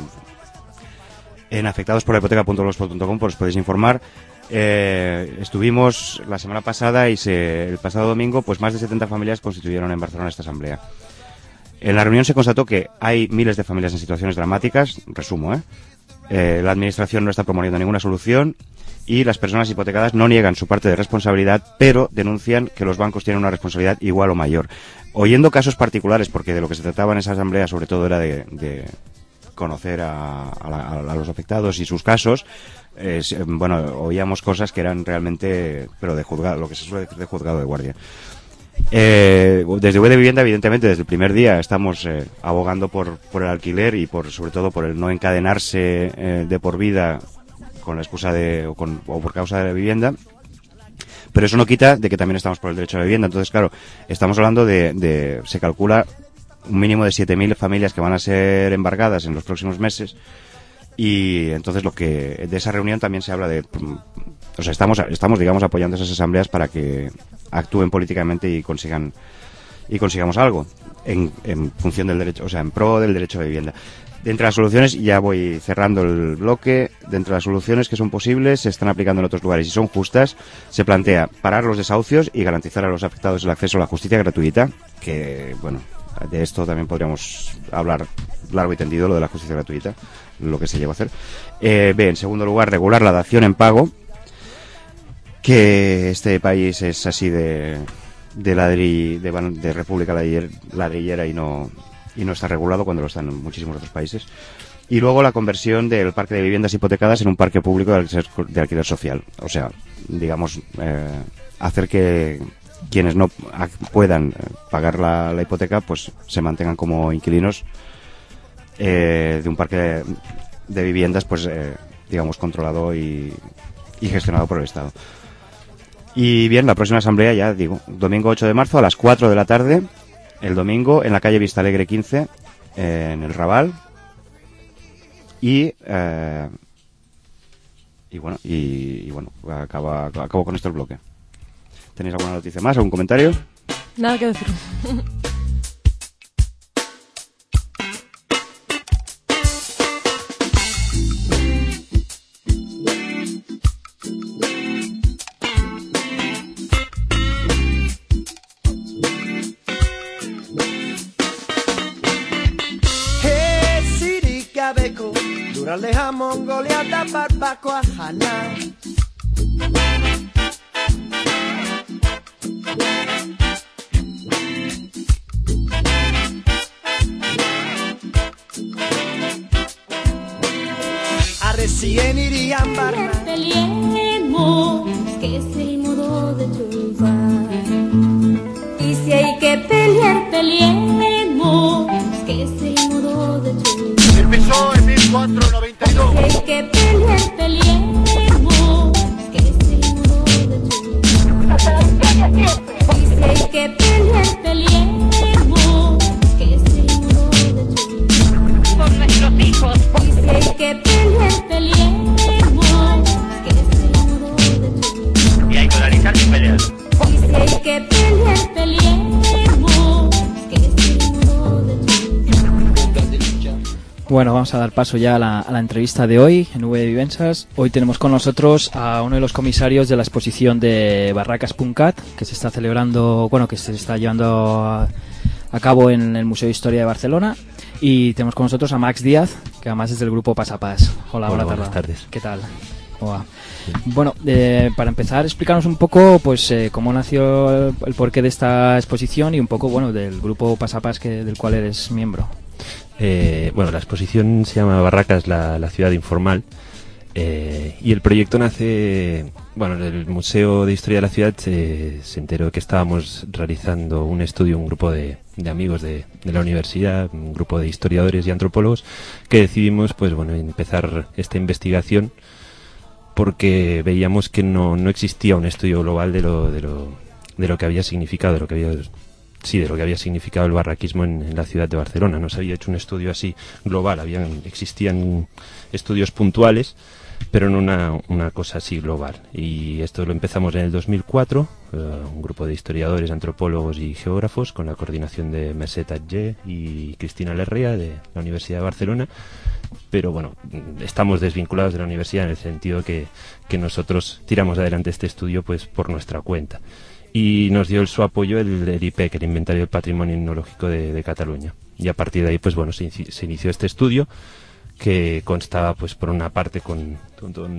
en afectados por la hipoteca punto blogspot punto com, pues os podéis informar. Eh, estuvimos la semana pasada y se, el pasado domingo pues más de setenta familias constituyeron en Barcelona esta asamblea. En la reunión se constató que hay miles de familias en situaciones dramáticas, resumo, ¿eh? Eh, la administración no está promoviendo ninguna solución y las personas hipotecadas no niegan su parte de responsabilidad, pero denuncian que los bancos tienen una responsabilidad igual o mayor. Oyendo casos particulares, porque de lo que se trataba en esa asamblea sobre todo era de, de conocer a, a, la, a los afectados y sus casos, eh, bueno, oíamos cosas que eran realmente, pero de juzgado, lo que se suele decir de juzgado de guardia. Eh, desde V de Vivienda, evidentemente, desde el primer día estamos eh, abogando por, por el alquiler y por sobre todo por el no encadenarse eh, de por vida con la excusa de o, con, o por causa de la vivienda. Pero eso no quita de que también estamos por el derecho a la vivienda. Entonces, claro, estamos hablando de, de se calcula un mínimo de siete mil familias que van a ser embargadas en los próximos meses. Y entonces lo que de esa reunión también se habla de, o sea, estamos estamos digamos apoyando esas asambleas para que actúen políticamente y consigan y consigamos algo en, en función del derecho, o sea, en pro del derecho de vivienda. De entre las soluciones, ya voy cerrando el bloque, de entre las soluciones que son posibles, se están aplicando en otros lugares y son justas, se plantea parar los desahucios y garantizar a los afectados el acceso a la justicia gratuita, que, bueno, de esto también podríamos hablar largo y tendido, lo de la justicia gratuita, lo que se lleva a hacer. Eh, B, en segundo lugar, regular la dación en pago, que este país es así de, de, ladri, de, de república ladrillera y no... y no está regulado cuando lo están en muchísimos otros países. Y luego la conversión del parque de viviendas hipotecadas en un parque público de alquiler, de alquiler social. O sea, digamos, eh, hacer que quienes no puedan pagar la, la hipoteca pues se mantengan como inquilinos eh, de un parque de, de viviendas pues eh, digamos controlado y, y gestionado por el Estado. Y bien, la próxima asamblea, ya digo, domingo ocho de marzo a las cuatro de la tarde, el domingo, en la calle Vista Alegre quince, eh, en el Raval. Y, eh, y bueno, y, y bueno, acaba, acabo con esto el bloque. ¿Tenéis alguna noticia más? ¿Algún comentario? Nada que decir. Duraleja, Mongolia, barbacoa, Haná. Arrecien irían barna. Peleemos, que es el modo de triunfar. Y si hay que pelear, peleemos, que es el modo de triunfar. Empezó en mil cuatrocientos noventa y dos. Y si hay que pelear, peleemos, que es el modo de triunfar. Y si hay que pelear, peleemos, que es el modo de triunfar. Por nuestros hijos. Y si hay que pelear, peleemos, que es el modo de triunfar. Y hay que organizar sin pelear. Y si hay que pelear, peleemos, que es el modo de triunfar. Bueno, vamos a dar paso ya a la, a la entrevista de hoy en V de Vivenças. Hoy tenemos con nosotros a uno de los comisarios de la exposición de Barracas punto cat, que se está celebrando, bueno, que se está llevando a, a cabo en el Museo de Historia de Barcelona. Y tenemos con nosotros a Max Díaz, que además es del grupo Pasapás. Hola, Hola, buenas buenas tardes. ¿Qué tal? Hola. Bueno, eh, para empezar, explícanos un poco, pues, eh, cómo nació el, el porqué de esta exposición y un poco, bueno, del grupo Pasapás que, del cual eres miembro. Eh, bueno, la exposición se llama Barracas, la, la ciudad informal, eh, y el proyecto nace, bueno, el Museo de Historia de la Ciudad se, se enteró que estábamos realizando un estudio, un grupo de, de amigos de, de la universidad, un grupo de historiadores y antropólogos, que decidimos, pues bueno, empezar esta investigación porque veíamos que no, no existía un estudio global de lo, de lo, de lo que había significado, de lo que había sí, de lo que había significado el barraquismo en, en la ciudad de Barcelona. No se había hecho un estudio así global, habían existían estudios puntuales, pero no una, una cosa así global. Y esto lo empezamos en el dos mil cuatro, uh, un grupo de historiadores, antropólogos y geógrafos, con la coordinación de Mercè Tatgé y Cristina Larrea de la Universidad de Barcelona. Pero bueno, estamos desvinculados de la universidad en el sentido que, que nosotros tiramos adelante este estudio pues por nuestra cuenta. Y nos dio el, su apoyo el, el I P E C, el Inventario del Patrimonio Etnológico de, de Cataluña. Y a partir de ahí, pues bueno, se, se inició este estudio que constaba, pues por una parte, con, con, con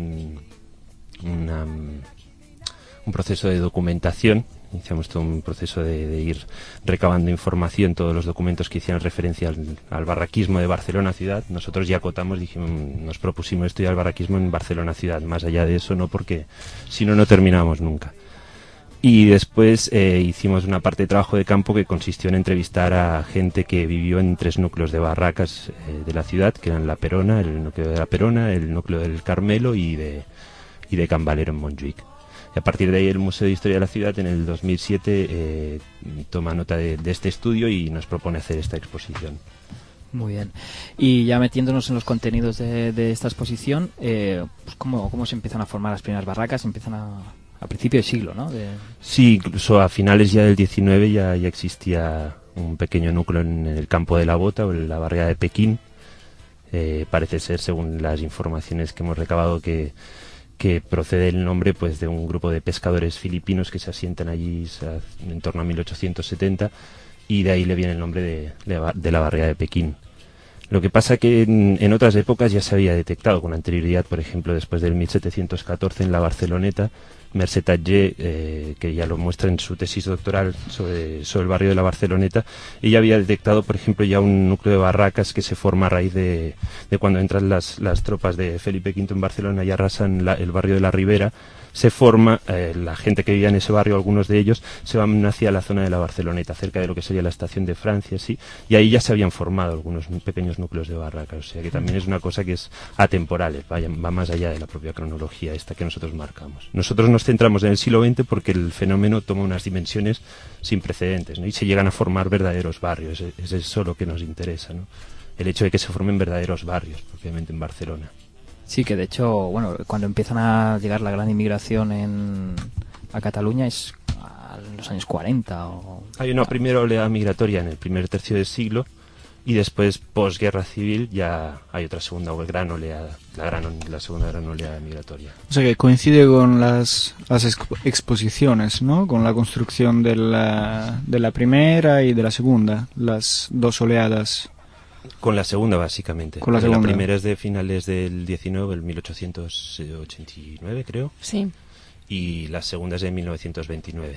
una, un proceso de documentación. Iniciamos todo un proceso de, de ir recabando información, todos los documentos que hicieran referencia al, al barraquismo de Barcelona ciudad. Nosotros ya acotamos, dijimos, nos propusimos estudiar el barraquismo en Barcelona ciudad. Más allá de eso, no, porque si no, no terminamos nunca. Y después eh, hicimos una parte de trabajo de campo que consistió en entrevistar a gente que vivió en tres núcleos de barracas eh, de la ciudad, que eran La Perona, el núcleo de La Perona, el núcleo del Carmelo y de, y de Can Valero en Montjuïc. Y a partir de ahí el Museo de Historia de la Ciudad en el dos mil siete eh, toma nota de, de este estudio y nos propone hacer esta exposición. Muy bien. Y ya metiéndonos en los contenidos de, de esta exposición, eh, pues ¿cómo, ¿cómo se empiezan a formar las primeras barracas? Se empiezan a... a principio de siglo, ¿no? De... Sí, incluso a finales ya del diecinueve ya, ya existía un pequeño núcleo en el campo de la Bota o en la barriada de Pekín, Eh, parece ser, según las informaciones que hemos recabado, que, que procede el nombre pues de un grupo de pescadores filipinos que se asientan allí en torno a mil ochocientos setenta, y de ahí le viene el nombre de, de la barriada de Pekín. Lo que pasa que en, en otras épocas ya se había detectado con anterioridad, por ejemplo, después del mil setecientos catorce en la Barceloneta, Mercè Tatller, eh, que ya lo muestra en su tesis doctoral sobre, sobre el barrio de la Barceloneta, ella había detectado, por ejemplo, ya un núcleo de barracas que se forma a raíz de, de cuando entran las, las tropas de Felipe quinto en Barcelona y arrasan la, el barrio de la Ribera. Se forma, eh, la gente que vivía en ese barrio, algunos de ellos, se van hacia la zona de la Barceloneta, cerca de lo que sería la estación de Francia, sí, y ahí ya se habían formado algunos pequeños núcleos de barracas, o sea que también es una cosa que es atemporal, vaya, va más allá de la propia cronología esta que nosotros marcamos. Nosotros nos centramos en el siglo veinte porque el fenómeno toma unas dimensiones sin precedentes, ¿no? Y se llegan a formar verdaderos barrios, es, es eso lo que nos interesa, ¿no? El hecho de que se formen verdaderos barrios, propiamente en Barcelona. Sí, que de hecho, bueno, cuando empiezan a llegar la gran inmigración en, a Cataluña es a los años cuarenta. O... Hay una primera oleada migratoria en el primer tercio del siglo y después, posguerra civil, ya hay otra segunda gran oleada, la, gran, la segunda gran oleada migratoria. O sea que coincide con las, las expo exposiciones, ¿no? Con la construcción de la, de la primera y de la segunda, las dos oleadas. Con la segunda, básicamente. Con la, la segunda. primera es de finales del diecinueve, el mil ochocientos ochenta y nueve, creo. Sí. Y la segunda es de mil novecientos veintinueve.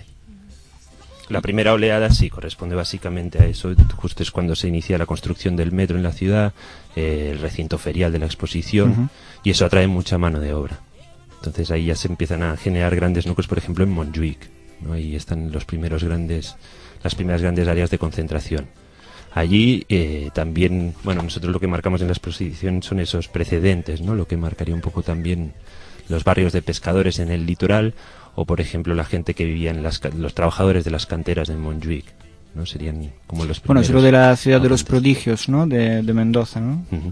La primera oleada sí corresponde básicamente a eso. Justo es cuando se inicia la construcción del metro en la ciudad, eh, el recinto ferial de la exposición, uh-huh. y eso atrae mucha mano de obra. Entonces ahí ya se empiezan a generar grandes núcleos, por ejemplo en Montjuïc, ¿no? Ahí están los primeros grandes, las primeras grandes áreas de concentración. Allí eh, también, bueno, nosotros lo que marcamos en la exposición son esos precedentes, ¿no? Lo que marcaría un poco también los barrios de pescadores en el litoral, o por ejemplo la gente que vivía en las, los trabajadores de las canteras de Montjuïc, ¿no? Serían como los primeros. Bueno, es lo de la ciudad de los prodigios, ¿no? De, de Mendoza, ¿no? Uh-huh.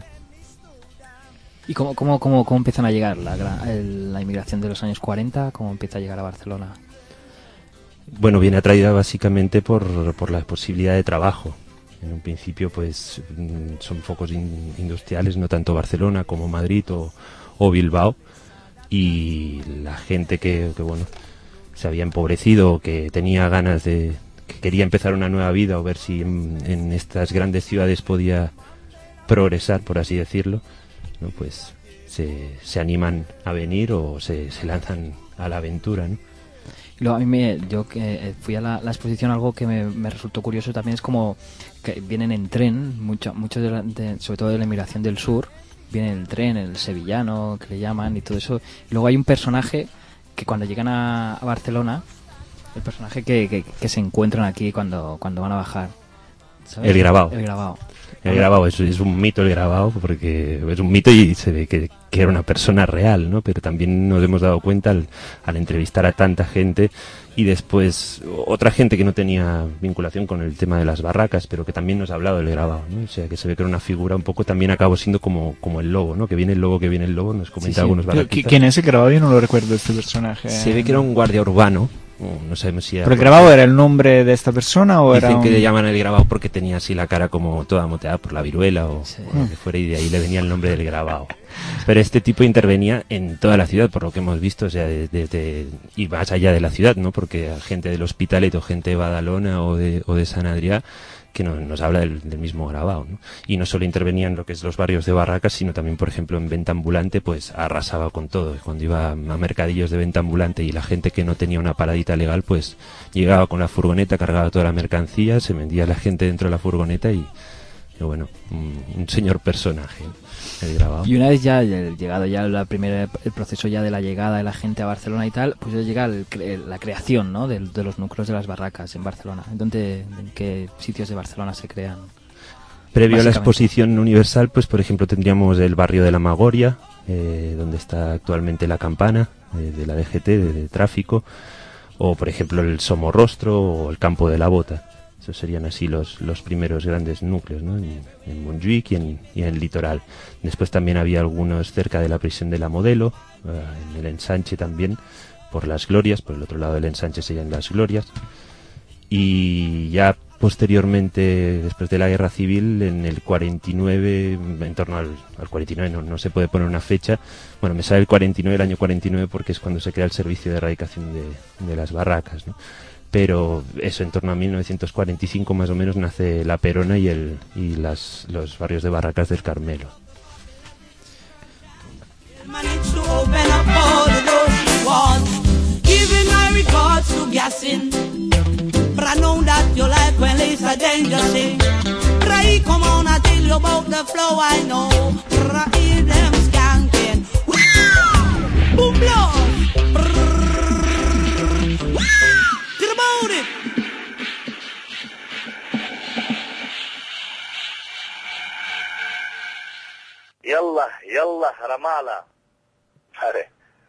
¿Y cómo, cómo, cómo, cómo empiezan a llegar la, el, la inmigración de los años cuarenta? ¿Cómo empieza a llegar a Barcelona? Bueno, viene atraída básicamente por, por la posibilidad de trabajo. En un principio, pues, son focos in, industriales, no tanto Barcelona como Madrid o, o Bilbao, y la gente que, que, bueno, se había empobrecido, que tenía ganas de, que quería empezar una nueva vida o ver si en, en estas grandes ciudades podía progresar, por así decirlo, ¿no? Pues se, se animan a venir o se, se lanzan a la aventura, ¿no? Luego, a mí me, yo que fui a la, la exposición, algo que me, me resultó curioso también es como que vienen en tren, mucho, mucho de la, de, sobre todo de la inmigración del sur, viene en el tren, el sevillano, que le llaman y todo eso. Y luego hay un personaje que cuando llegan a, a Barcelona, el personaje que, que, que se encuentran aquí cuando, cuando van a bajar, ¿sabes? El grabado. El grabado. El grabado, es, es un mito el grabado, porque es un mito y se ve que, que era una persona real, ¿no? Pero también nos hemos dado cuenta al, al entrevistar a tanta gente y después otra gente que no tenía vinculación con el tema de las barracas, pero que también nos ha hablado del grabado, ¿no? O sea, que se ve que era una figura un poco, también acabó siendo como, como el lobo, ¿no? Que viene el lobo, que viene el lobo, nos comenta sí, sí. algunos barraquistas. ¿Quién es el grabado? Yo no lo recuerdo, este personaje. Se ve que era un guardia urbano. Oh, no sabemos si era. ¿Pero el grabado era el nombre de esta persona o Dicen era un... que le llaman el grabado porque tenía así la cara como toda moteada por la viruela o, sí. o lo que fuera, y de ahí le venía el nombre del grabado. Pero este tipo intervenía en toda la ciudad, por lo que hemos visto, o sea, desde de, y más allá de la ciudad, ¿no? Porque gente del Hospitalet o gente de Badalona o de, o de San Adrià que no, nos habla del, del mismo grabado, ¿no? Y no solo intervenía en lo que es los barrios de barracas, sino también, por ejemplo, en venta ambulante, pues arrasaba con todo. Cuando iba a mercadillos de venta ambulante y la gente que no tenía una paradita legal, pues llegaba con la furgoneta, cargaba toda la mercancía, se vendía a la gente dentro de la furgoneta y, y bueno, un, un señor personaje, el grabado. Y una vez ya llegado ya la primera, el proceso ya de la llegada de la gente a Barcelona y tal, pues ya llega el, la creación, ¿no? de, de los núcleos de las barracas en Barcelona. ¿Dónde, en qué sitios de Barcelona se crean? Previo a la exposición universal, pues por ejemplo tendríamos el barrio de la Magoria, eh, donde está actualmente la Campana, eh, de la D G T, de, de tráfico, o por ejemplo el Somorrostro o el Campo de la Bota. Esos serían así los, los primeros grandes núcleos, ¿no? En, en Montjuïc y en, y en el litoral. Después también había algunos cerca de la prisión de la Modelo, uh, en el Ensanche también, por las Glorias, por el otro lado del Ensanche serían las Glorias. Y ya posteriormente, después de la guerra civil, en el cuarenta y nueve, en torno al, al cuarenta y nueve, no, no se puede poner una fecha. Bueno, me sale el cuarenta y nueve, el año cuarenta y nueve, porque es cuando se crea el servicio de erradicación de, de las barracas, ¿no? Pero eso, en torno a mil novecientos cuarenta y cinco más o menos, nace La Perona y, el, y las, los barrios de barracas del Carmelo. But I know that you like when Lisa Danger sing. Right, come on, I tell you about the flow I know. Right, them skanking. Wow! Boom, blow! Wow! Get about it! Yalla, yalla, Ramala. Hare.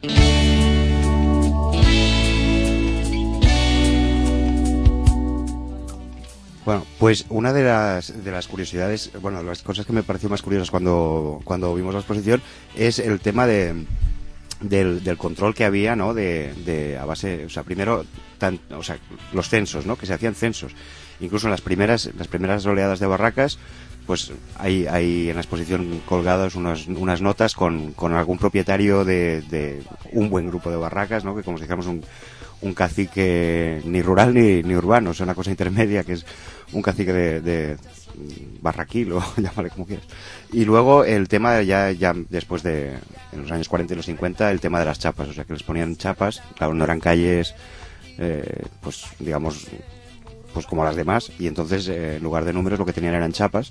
Bueno, pues una de las de las curiosidades, bueno, las cosas que me pareció más curiosas cuando cuando vimos la exposición es el tema de del, del control que había, ¿no? De, de a base, o sea, primero, tan, o sea, los censos, ¿no? Que se hacían censos, incluso en las primeras las primeras oleadas de barracas, pues hay hay en la exposición colgadas unas unas notas con con algún propietario de, de un buen grupo de barracas, ¿no? Que como si dijéramos un un cacique ni rural ni, ni urbano, o sea, una cosa intermedia que es un cacique de, de barraquil o llámale como quieras. Y luego el tema ya ya después de, en los años cuarenta y los cincuenta, el tema de las chapas, o sea, que les ponían chapas, claro, no eran calles, eh, pues digamos, pues como las demás, y entonces eh, en lugar de números lo que tenían eran chapas.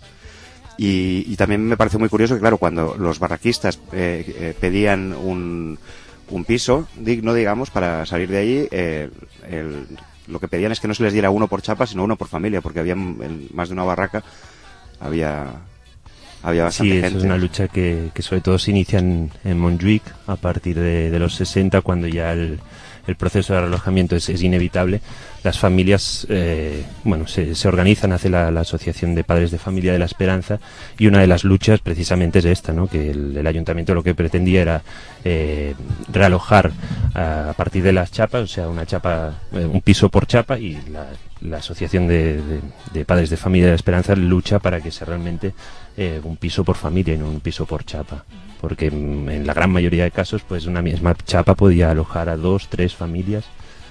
Y, y también me parece muy curioso que, claro, cuando los barraquistas eh, eh, pedían un un piso digno, digamos, para salir de ahí, eh, el, lo que pedían es que no se les diera uno por chapa, sino uno por familia, porque había en más de una barraca, había había bastante sí, gente. Sí, es una lucha que, que sobre todo se inicia en, en Montjuic a partir de, de los sesenta, cuando ya el, el proceso de relojamiento es, es inevitable. Las familias, eh, bueno, se, se organizan, hace la, la Asociación de Padres de Familia de la Esperanza, y una de las luchas precisamente es esta, ¿no? Que el, el ayuntamiento lo que pretendía era eh, realojar a, a partir de las chapas, o sea, una chapa, eh, un piso por chapa, y la, la Asociación de, de, de Padres de Familia de la Esperanza lucha para que sea realmente eh, un piso por familia y no un piso por chapa, porque en la gran mayoría de casos, pues una misma chapa podía alojar a dos, tres familias.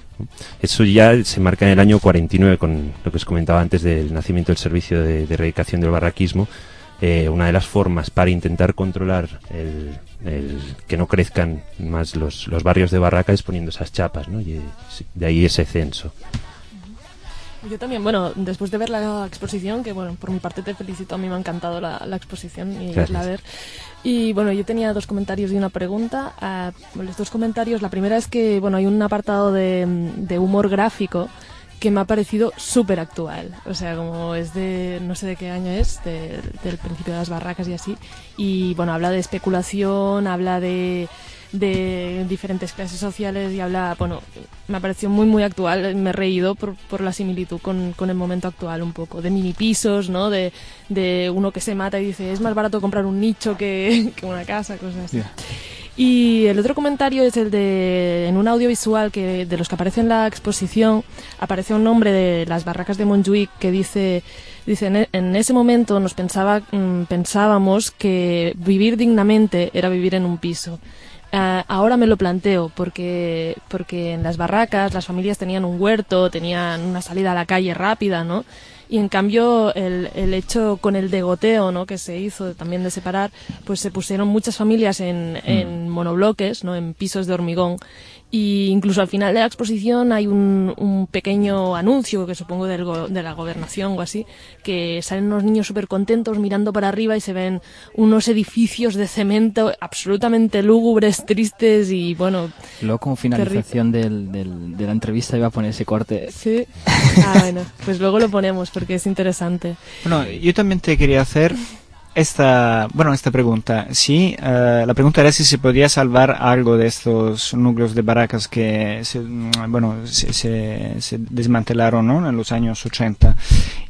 Eso ya se marca en el año cuarenta y nueve, con lo que os comentaba antes del nacimiento del servicio de, de erradicación del barraquismo. Eh, una de las formas para intentar controlar el, el que no crezcan más los, los barrios de barraca es poniendo esas chapas, ¿no? Y de ahí ese censo. Yo también, bueno, después de ver la exposición, que bueno, por mi parte te felicito, a mí me ha encantado la, la exposición y irla a ver. Y bueno, yo tenía dos comentarios y una pregunta. Uh, los dos comentarios, la primera es que bueno, hay un apartado de, de humor gráfico que me ha parecido súper actual. O sea, como es de, no sé de qué año es, de, del principio de las barracas y así. Y bueno, habla de especulación, habla de... de diferentes clases sociales y habla, bueno, me ha parecido muy muy actual, me he reído por, por la similitud con, con el momento actual un poco, de mini pisos, ¿no? De, de uno que se mata y dice, es más barato comprar un nicho que, que una casa, cosas así. Yeah. Y el otro comentario es el de, en un audiovisual que de los que aparece en la exposición, aparece un nombre de las barracas de Montjuic que dice... Dice, en, en ese momento nos pensaba, mmm, pensábamos que vivir dignamente era vivir en un piso. Uh, ahora me lo planteo porque porque en las barracas las familias tenían un huerto, tenían una salida a la calle rápida, ¿no? Y en cambio el, el hecho con el degoteo, ¿no? Que se hizo también de separar, pues se pusieron muchas familias en, mm. en monobloques, ¿no? En pisos de hormigón. Y incluso al final de la exposición hay un, un pequeño anuncio, que supongo del go, de la gobernación o así, que salen unos niños súper contentos mirando para arriba y se ven unos edificios de cemento absolutamente lúgubres, tristes y bueno... Luego como finalización del, del, de la entrevista iba a poner ese corte. Sí. Ah, bueno, pues luego lo ponemos porque es interesante. Bueno, yo también te quería hacer... Esta, bueno, esta pregunta, sí, uh, la pregunta era si se podía salvar algo de estos núcleos de barracas que se, bueno, se, se, se desmantelaron, ¿no? En los años ochenta.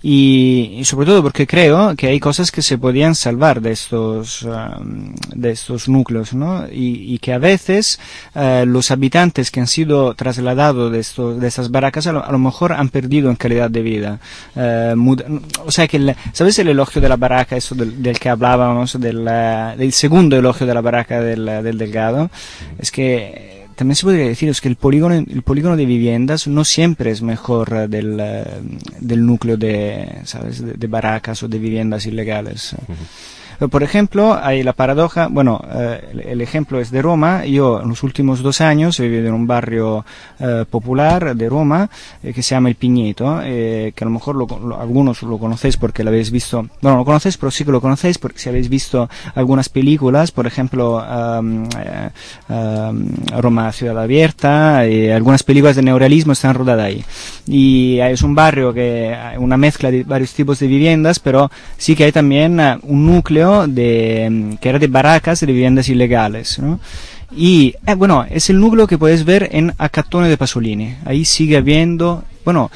y, y sobre todo porque creo que hay cosas que se podían salvar de estos, um, de estos núcleos, ¿no? Y, y que a veces uh, los habitantes que han sido trasladados de, estos, de estas barracas a lo, a lo mejor han perdido en calidad de vida. Uh, muda, o sea que, el, ¿sabes el elogio de la barraca, eso del, del que hablábamos, del, uh, del segundo elogio de la barraca del, del Delgado? Es que también se podría decir es que el polígono, el polígono de viviendas no siempre es mejor del, del núcleo de, ¿sabes? De, de barracas o de viviendas ilegales. Uh-huh. Por ejemplo, hay la paradoja, bueno, eh, el, el ejemplo es de Roma. Yo en los últimos dos años he vivido en un barrio eh, popular de Roma eh, que se llama El Piñeto, eh, que a lo mejor lo, lo, algunos lo conocéis porque lo habéis visto, bueno, lo conocéis, pero sí que lo conocéis porque si habéis visto algunas películas, por ejemplo, um, eh, um, Roma Ciudad Abierta, y algunas películas de neorrealismo están rodadas ahí. Y es un barrio que hay una mezcla de varios tipos de viviendas, pero sí que hay también uh, un núcleo de, que era de barracas de viviendas ilegales, ¿no? Y eh, bueno, es el núcleo que puedes ver en Acatone de Pasolini. Ahí sigue habiendo, bueno,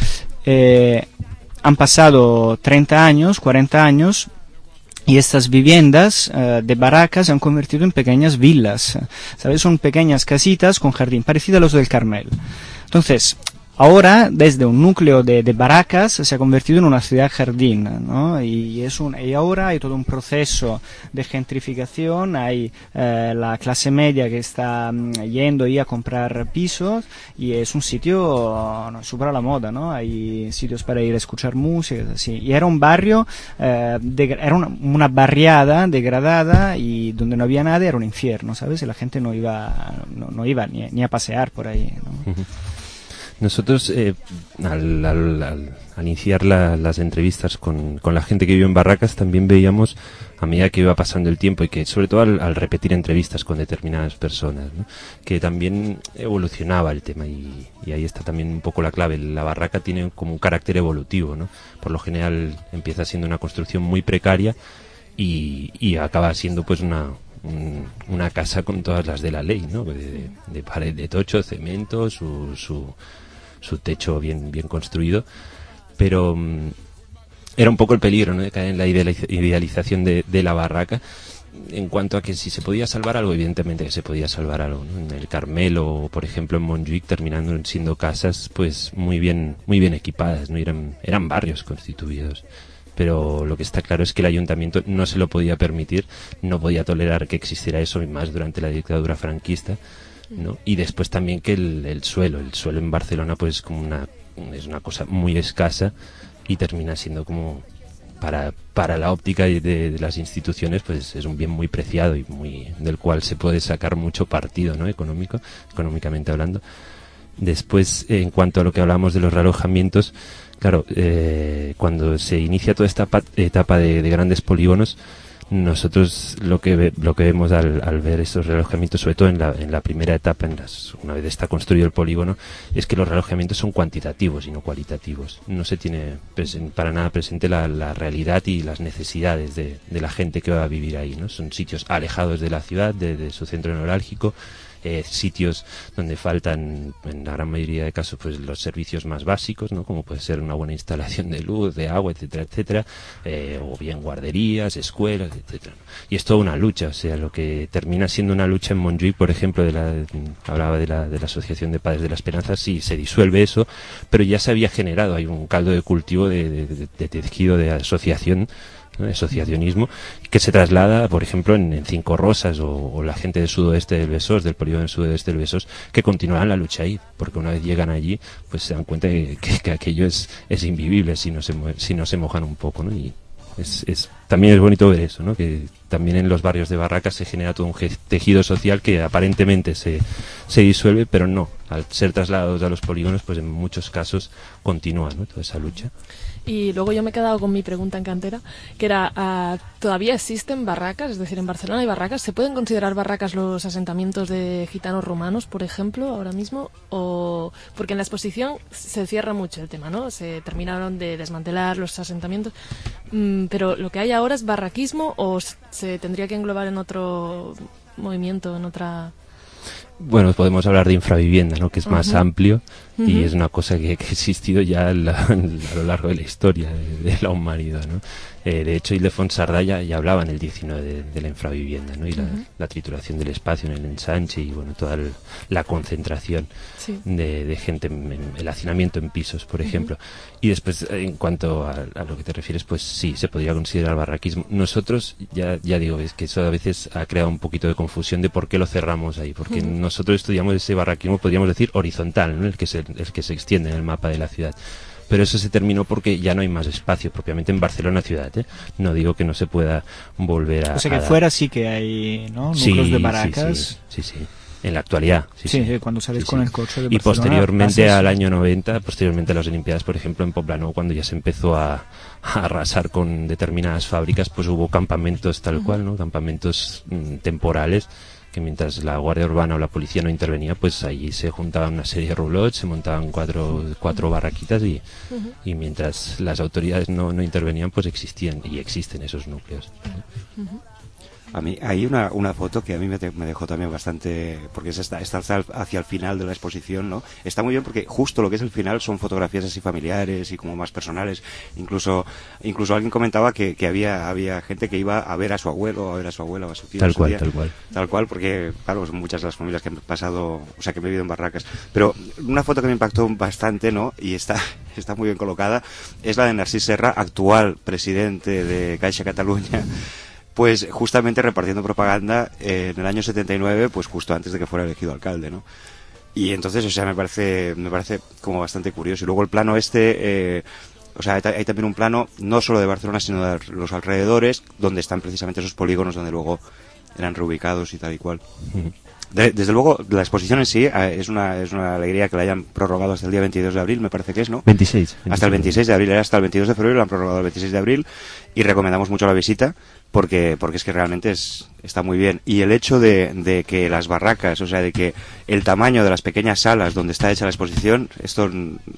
eh, han pasado treinta años, cuarenta años, y estas viviendas uh, de barracas se han convertido en pequeñas villas, ¿sabes? Son pequeñas casitas con jardín, parecidas a los del Carmel. Entonces, ahora, desde un núcleo de, de barracas, se ha convertido en una ciudad jardín, ¿no? Y, es un, y ahora hay todo un proceso de gentrificación, hay eh, la clase media que está um, yendo ahí a comprar pisos, y es un sitio no, súper a la moda, ¿no? Hay sitios para ir a escuchar música, así. Y era un barrio, eh, de, era una, una barriada degradada, y donde no había nada, era un infierno, ¿sabes? Y la gente no iba, no, no iba ni, ni a pasear por ahí, ¿no? Uh-huh. Nosotros, eh, al, al, al, al iniciar la, las entrevistas con, con la gente que vive en barracas, también veíamos, a medida que iba pasando el tiempo, y que sobre todo al, al repetir entrevistas con determinadas personas, ¿no? Que también evolucionaba el tema, y, y ahí está también un poco la clave. La barraca tiene como un carácter evolutivo, ¿no? Por lo general empieza siendo una construcción muy precaria y, y acaba siendo pues una... una casa con todas las de la ley, ¿no? De, de pared de tocho, cemento, su, su, su techo bien, bien construido, pero um, era un poco el peligro, ¿no? De caer en la idealización de, de la barraca, en cuanto a que si se podía salvar algo, evidentemente que se podía salvar algo, ¿no? En el Carmelo, por ejemplo, en Montjuic, terminando siendo casas pues muy bien, muy bien equipadas, ¿no? Eran, eran barrios constituidos. Pero lo que está claro es que el ayuntamiento no se lo podía permitir, no podía tolerar que existiera eso, y más durante la dictadura franquista, ¿no? Y después también que el, el suelo, el suelo en Barcelona pues como una, es una cosa muy escasa, y termina siendo como para, para la óptica de, de las instituciones pues es un bien muy preciado, y muy del cual se puede sacar mucho partido, ¿no? Económico, económicamente hablando. Después, en cuanto a lo que hablamos de los realojamientos, claro, eh, cuando se inicia toda esta etapa de, de grandes polígonos, nosotros lo que ve, lo que vemos al, al ver estos realojamientos, sobre todo en la, en la primera etapa, en las, una vez está construido el polígono, es que los realojamientos son cuantitativos y no cualitativos. No se tiene presen, para nada presente la, la realidad y las necesidades de, de la gente que va a vivir ahí, ¿no? Son sitios alejados de la ciudad, de, de su centro neurálgico, Eh, sitios donde faltan en la gran mayoría de casos pues los servicios más básicos, ¿no? Como puede ser una buena instalación de luz, de agua, etcétera, etcétera, eh, o bien guarderías, escuelas, etcétera. Y es toda una lucha, o sea, lo que termina siendo una lucha en Montjuic, por ejemplo, de la, hablaba de la, de la Asociación de Padres de la Esperanza, sí, se disuelve eso, pero ya se había generado, hay un caldo de cultivo de, de, de, de tejido de asociación, ¿no? Asociacionismo, que se traslada, por ejemplo, en, en Cinco Rosas, o, o la gente del sudoeste del Besós, del polígono del sudoeste del Besós, que continuarán la lucha ahí, porque una vez llegan allí, pues se dan cuenta que, que, que aquello es, es invivible si no se si no se mojan un poco, ¿no? Y es, es también es bonito ver eso, ¿no? Que también en los barrios de barracas se genera todo un tejido social que aparentemente se, se disuelve, pero no, al ser trasladados a los polígonos, pues en muchos casos continúa, ¿no? Toda esa lucha. Y luego yo me he quedado con mi pregunta en cantera, que era, uh, ¿todavía existen barracas? Es decir, en Barcelona hay barracas. ¿Se pueden considerar barracas los asentamientos de gitanos romanos, por ejemplo, ahora mismo? O porque en la exposición se cierra mucho el tema, ¿no? Se terminaron de desmantelar los asentamientos. Mm, pero ¿lo que hay ahora es barraquismo o se tendría que englobar en otro movimiento, en otra...? Bueno, podemos hablar de infravivienda, ¿no? Que es más Ujú. amplio y Ujú. es una cosa que, que ha existido ya a, la- a lo largo de la historia de, de la humanidad, ¿no? Eh, de hecho, Ildefons Sardá ya, ya hablaba en el diecinueve de, de la infravivienda, ¿no? Y la, Ujú. la trituración del espacio en el ensanche y, bueno, toda el- la concentración Sí. de, de gente, en, en- el hacinamiento en pisos, por Ujú. ejemplo. Y después, eh, en cuanto a, a lo que te refieres, pues sí, se podría considerar barraquismo. Nosotros, ya, ya digo, es que eso a veces ha creado un poquito de confusión de por qué lo cerramos ahí, porque Ujú. nosotros estudiamos ese barraquismo, podríamos decir, horizontal, ¿no? El que se, el que se extiende en el mapa de la ciudad. Pero eso se terminó porque ya no hay más espacio propiamente en Barcelona ciudad, ¿eh? No digo que no se pueda volver a... O sea que a dar. fuera sí que hay, ¿no? Sí, Núcleos de sí, barracas. Sí, sí, sí. En la actualidad. Sí, Sí, sí. sí, cuando sales Sí, con sí. el coche de Y Barcelona, posteriormente pasas- al año noventa, posteriormente a las Olimpiadas, por ejemplo, en Poblenou, cuando ya se empezó a, a arrasar con determinadas fábricas, pues hubo campamentos tal Ujú. cual, ¿no? Campamentos mm, temporales, que mientras la Guardia Urbana o la policía no intervenía, pues allí se juntaban una serie de roulots, se montaban cuatro, cuatro barraquitas y, Ujú. y mientras las autoridades no, no intervenían, pues existían y existen esos núcleos. Ujú. A mí hay una, una foto que a mí me, te- me dejó también bastante, porque es esta, está hacia, hacia el final de la exposición, ¿no? Está muy bien porque justo lo que es el final son fotografías así familiares y como más personales. Incluso incluso alguien comentaba que, que había había gente que iba a ver a su abuelo, a ver a su abuela o a su tío. Tal en su cual, día. tal cual. Tal cual, porque claro, son muchas de las familias que han pasado, o sea, que han vivido en barracas. Pero una foto que me impactó bastante, ¿no? Y está está muy bien colocada, es la de Narcís Serra, actual presidente de Caixa Cataluña. Pues justamente repartiendo propaganda eh, en el año setenta y nueve, pues justo antes de que fuera elegido alcalde, ¿no? Y entonces, o sea, me parece me parece como bastante curioso. Y luego el plano este, eh, o sea, hay, ta- hay también un plano no solo de Barcelona, sino de los alrededores, donde están precisamente esos polígonos donde luego eran reubicados y tal y cual. Ujú. De- desde luego, la exposición en sí eh, es una es una alegría que la hayan prorrogado hasta el día veintidós de abril, me parece que es, ¿no? veintiséis. Hasta el veintiséis de abril, era hasta el veintidós de febrero, lo han prorrogado el veintiséis de abril y recomendamos mucho la visita porque porque es que realmente es está muy bien. Y el hecho de, de que las barracas, o sea, de que el tamaño de las pequeñas salas donde está hecha la exposición, esto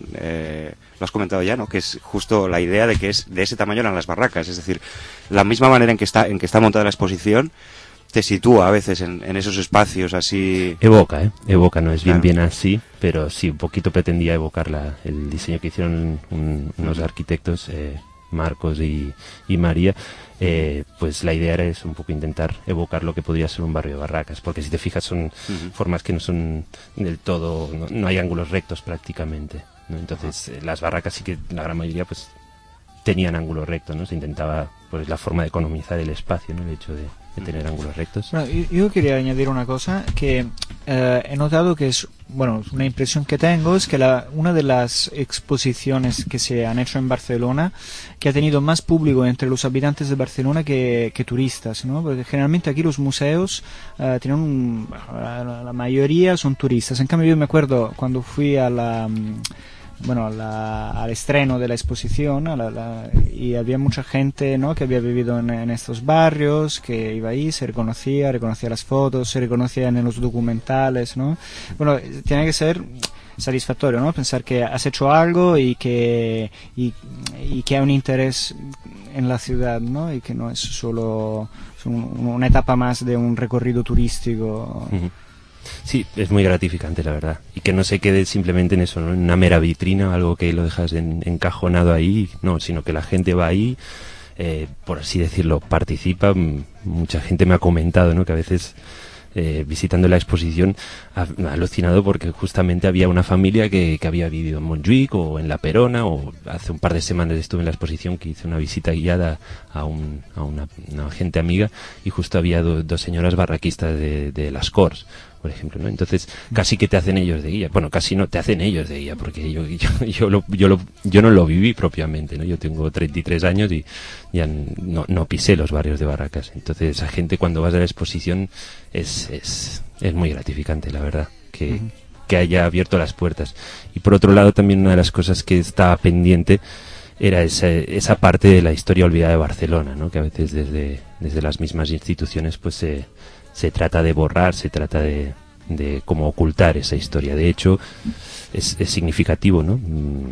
eh, lo has comentado ya, ¿no? Que es justo la idea de que es de ese tamaño eran las barracas, es decir, la misma manera en que está en que está montada la exposición te sitúa a veces en, en esos espacios así. Evoca, ¿eh? Evoca, no es bien Claro. bien así, pero sí, un poquito pretendía evocar la, el diseño que hicieron un- unos arquitectos, eh, Marcos y, y María. Eh, pues la idea era es un poco intentar evocar lo que podría ser un barrio de barracas, porque si te fijas son Ujú. formas que no son del todo, no, no hay ángulos rectos prácticamente, ¿no? Entonces eh, las barracas sí que la gran mayoría pues tenían ángulo recto, ¿no? Se intentaba, pues la forma de economizar el espacio, ¿no? El hecho de, de tener ángulos rectos. Bueno, yo, yo quería añadir una cosa que eh, he notado que es, bueno, una impresión que tengo es que la, una de las exposiciones que se han hecho en Barcelona que ha tenido más público entre los habitantes de Barcelona que, que turistas, ¿no? Porque generalmente aquí los museos eh, tienen un, la, la mayoría son turistas. En cambio yo me acuerdo cuando fui a la mm, bueno, a la- al estreno de la exposición a la- la- y había mucha gente, ¿no? Que había vivido en, en estos barrios, que iba ahí, se reconocía, reconocía las fotos, se reconocían en los documentales, ¿no? Bueno, eh, tiene que ser satisfactorio, ¿no? Pensar que has hecho algo y que y, y que hay un interés en la ciudad, ¿no? Y que no es solo un- una etapa más de un recorrido turístico. Ujú. Sí, es muy gratificante, la verdad. Y que no se quede simplemente en eso, ¿no? En una mera vitrina, algo que lo dejas en- encajonado ahí, no, sino que la gente va ahí, eh, por así decirlo, participa. M- Mucha gente me ha comentado, ¿no? Que a veces, eh, visitando la exposición, ha, me ha alucinado porque justamente había una familia que, que había vivido en Montjuic o en La Perona, o hace un par de semanas estuve en la exposición que hice una visita guiada a, un, a una, una gente amiga y justo había do- dos señoras barraquistas de, de Las Corts, por ejemplo, ¿no? Entonces casi que te hacen ellos de guía, bueno, casi no te hacen ellos de guía, porque yo yo yo, lo, yo, lo, yo no lo viví propiamente, ¿no? Yo tengo treinta y tres años y ya no, no pisé los barrios de barracas, entonces esa gente cuando vas a la exposición es, es, es muy gratificante, la verdad, que, Ujú. que haya abierto las puertas. Y por otro lado también una de las cosas que estaba pendiente era esa, esa parte de la historia olvidada de Barcelona, ¿no? Que a veces desde, desde las mismas instituciones pues se, se trata de borrar, se trata de, de como ocultar esa historia. De hecho, es, es significativo, ¿no? Mm,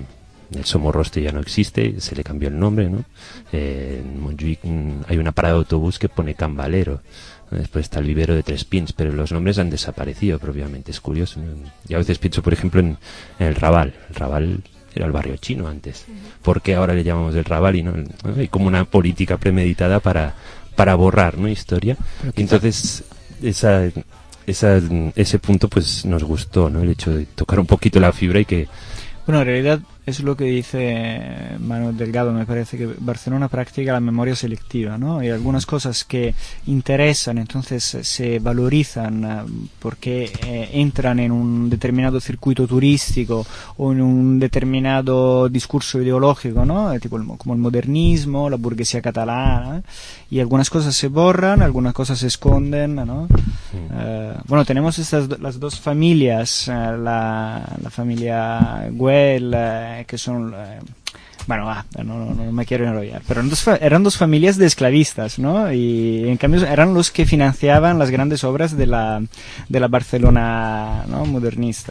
el Somorrostro ya no existe, se le cambió el nombre, ¿no? Eh, en Montjuic mm, hay una parada de autobús que pone Can Valero. Después está el vivero de Tres Pins, pero los nombres han desaparecido propiamente, es curioso, ¿no? Y a veces pienso, por ejemplo, en, en el Raval. El Raval era el barrio chino antes. ¿Por qué ahora le llamamos el Raval? Y no, ¿no? Hay como una política premeditada para, para borrar, ¿no? Historia. Y entonces, esa, esa, ese punto pues nos gustó, ¿no? El hecho de tocar un poquito la fibra y que... Bueno, en realidad es lo que dice Manuel Delgado, me parece que Barcelona practica la memoria selectiva, ¿no? Hay algunas cosas que interesan, entonces se valorizan uh, porque eh, entran en un determinado circuito turístico o en un determinado discurso ideológico, ¿no? Eh, tipo el, como el modernismo, la burguesía catalana, ¿eh? Y algunas cosas se borran, algunas cosas se esconden, ¿no? Uh, bueno, tenemos estas las dos familias, uh, la, la familia Güell, uh, que son, eh, bueno, ah, no, no, no me quiero enrollar, pero eran dos, eran dos familias de esclavistas, ¿no? Y en cambio eran los que financiaban las grandes obras de la, de la Barcelona, ¿no? Modernista.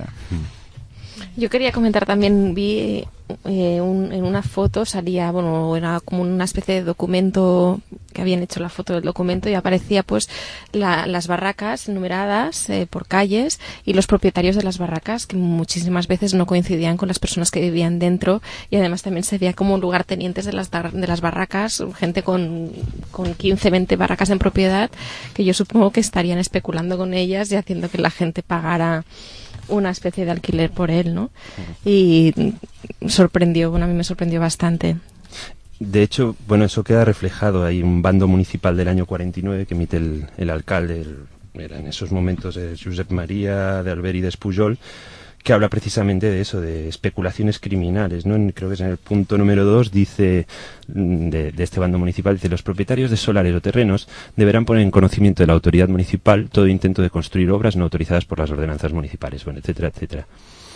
Yo quería comentar también, vi eh, un, en una foto salía, bueno, era como una especie de documento que habían hecho la foto del documento y aparecía pues la, las barracas numeradas eh, por calles y los propietarios de las barracas que muchísimas veces no coincidían con las personas que vivían dentro y además también se veía como lugartenientes de las, de las barracas, gente con, con quince, veinte barracas en propiedad que yo supongo que estarían especulando con ellas y haciendo que la gente pagara una especie de alquiler por él, ¿no? Y sorprendió, bueno, a mí me sorprendió bastante. De hecho, bueno, eso queda reflejado. Hay un bando municipal del año cuarenta y nueve que emite el, el alcalde, el, era en esos momentos eh, Josep María de Albert y de Espujol, que habla precisamente de eso, de especulaciones criminales, ¿no? En, creo que es en el punto número dos, dice, de, de este bando municipal, dice, los propietarios de solares o terrenos deberán poner en conocimiento de la autoridad municipal todo intento de construir obras no autorizadas por las ordenanzas municipales, bueno, etcétera, etcétera.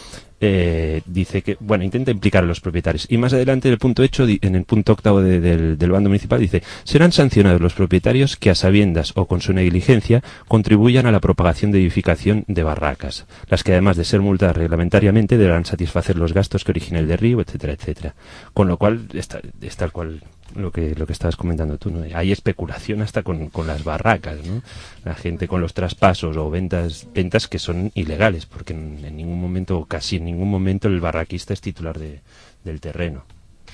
Eh, dice que, bueno, intenta implicar a los propietarios. Y más adelante, en el punto ocho, en el punto octavo de, del, del bando municipal, dice, serán sancionados los propietarios que a sabiendas o con su negligencia contribuyan a la propagación de edificación de barracas, las que además de ser multadas reglamentariamente deberán satisfacer los gastos que origine el derribo, etcétera, etcétera. Con lo cual, está, es tal cual lo que lo que estabas comentando tú, ¿no? Hay especulación hasta con, con las barracas, ¿no? La gente con los traspasos o ventas ventas que son ilegales, porque en, en ningún momento, o casi en ningún momento, el barraquista es titular de, del terreno.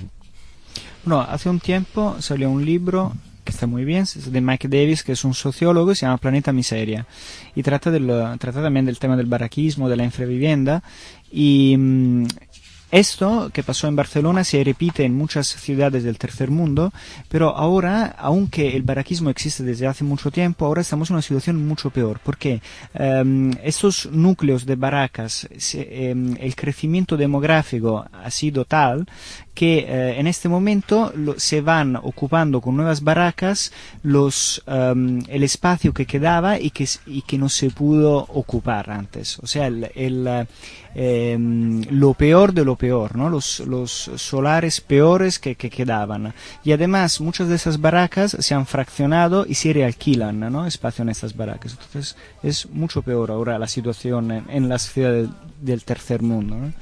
Bueno, hace un tiempo salió un libro que está muy bien, es de Mike Davis, que es un sociólogo, se llama Planeta Miseria, y trata, del, trata también del tema del barraquismo, de la infravivienda, y mmm, esto que pasó en Barcelona se repite en muchas ciudades del tercer mundo, pero ahora, aunque el barraquismo existe desde hace mucho tiempo, ahora estamos en una situación mucho peor, porque um, estos núcleos de barracas, se, um, el crecimiento demográfico ha sido tal que uh, en este momento lo, se van ocupando con nuevas barracas los, um, el espacio que quedaba y que, y que no se pudo ocupar antes. O sea, el, el, eh, lo peor de lo peor, ¿no? Los, los solares peores que, que quedaban. Y además, muchas de esas barracas se han fraccionado y se realquilan, ¿no? Espacio en estas barracas. Entonces, es mucho peor ahora la situación en, en las ciudades del tercer mundo, ¿no?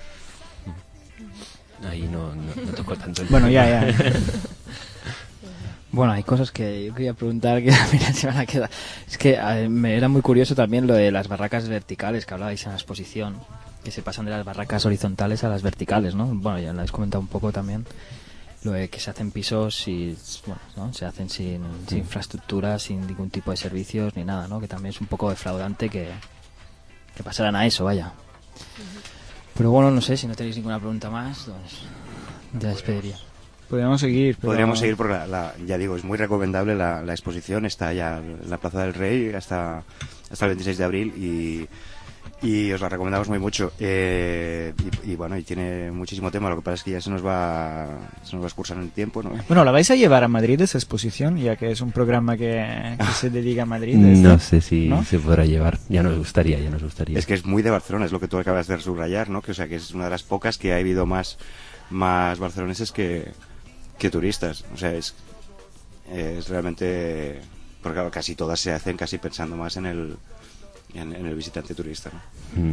Ahí no, no, no tocó tanto el bueno, ya, ya. Bueno, hay cosas que yo quería preguntar que mira, se van a quedar. Es que eh, me era muy curioso también lo de las barracas verticales que hablabais en la exposición, que se pasan de las barracas horizontales a las verticales, ¿no? Bueno, ya lo habéis comentado un poco también, lo de que se hacen pisos y, bueno, ¿no? Se hacen sin, sin infraestructura, sin ningún tipo de servicios ni nada, ¿no? Que también es un poco defraudante que, que pasaran a eso, vaya. Pero bueno, no sé, si no tenéis ninguna pregunta más, pues ya despediría. Podríamos seguir. Pero... Podríamos seguir porque, la, la, ya digo, es muy recomendable la, la exposición. Está ya en la Plaza del Rey hasta, hasta el veintiséis de abril y, y os la recomendamos muy mucho. Eh, y, y bueno, y tiene muchísimo tema. Lo que pasa es que ya se nos va se nos va a excursar en el tiempo, ¿no? Bueno, ¿la vais a llevar a Madrid esa exposición? Ya que es un programa que, que se dedica a Madrid. No sé si ¿no? se podrá llevar. Ya nos gustaría, ya nos gustaría. Es que es muy de Barcelona, es lo que tú acabas de subrayar, ¿no? Que, o sea, que es una de las pocas que ha habido más, más barceloneses que... que turistas, o sea, es, es realmente, porque claro, casi todas se hacen casi pensando más en el en, en el visitante turista, ¿no? Mm.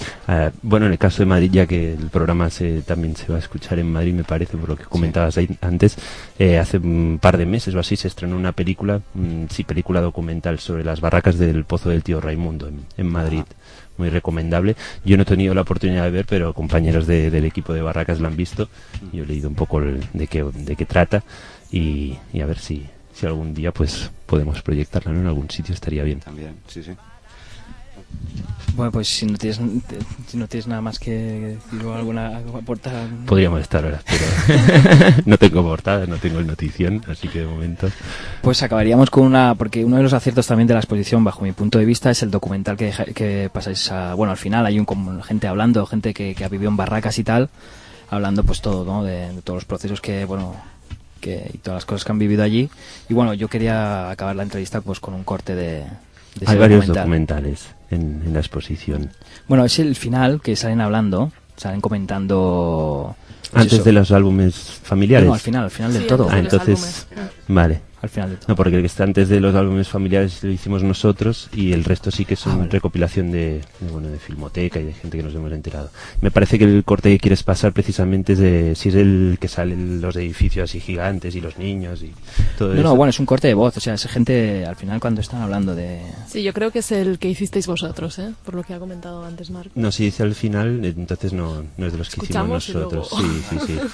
Uh, bueno, en el caso de Madrid, ya que el programa se, también se va a escuchar en Madrid, me parece, por lo que comentabas ahí antes, eh, hace un par de meses o así se estrenó una película, mm, sí, película documental sobre las barracas del Pozo del Tío Raimundo en, en Madrid. Ah. Muy recomendable. Yo no he tenido la oportunidad de ver, pero compañeros de, del equipo de Barracas la han visto. Yo he leído un poco el, de qué de qué trata y, y a ver si, si algún día pues podemos proyectarla, ¿no? En algún sitio estaría bien. También, sí, sí. Bueno, pues si no tienes, si no tienes nada más que decir o alguna portada... Podríamos estar horas, pero no tengo portada, no tengo el notición, así que de momento... Pues acabaríamos con una... Porque uno de los aciertos también de la exposición, bajo mi punto de vista, es el documental que, que pasáis a... Bueno, al final hay un como gente hablando, gente que, que ha vivido en barracas y tal, hablando pues todo, ¿no? De, de todos los procesos que, bueno... Que, y todas las cosas que han vivido allí. Y bueno, yo quería acabar la entrevista pues con un corte de... de Hay varios documental. documentales en, en la exposición. Bueno, es el final que salen hablando, salen comentando... Pues antes eso. de los álbumes familiares. No, al final, al final del sí, todo. Ah, entonces, vale. Al final del todo. No, porque el que está antes de los álbumes familiares lo hicimos nosotros y el resto sí que es una ah, vale. recopilación de, de, bueno, de Filmoteca y de gente que nos hemos enterado. Me parece que el corte que quieres pasar precisamente es de, si es el que salen los edificios así gigantes y los niños y todo no, eso. No, bueno, es un corte de voz, o sea, es gente al final cuando están hablando de... Sí, yo creo que es el que hicisteis vosotros, ¿eh? Por lo que ha comentado antes Marc. No, si dice al final, entonces no, no es de los que hicimos nosotros. Sí, sí, sí.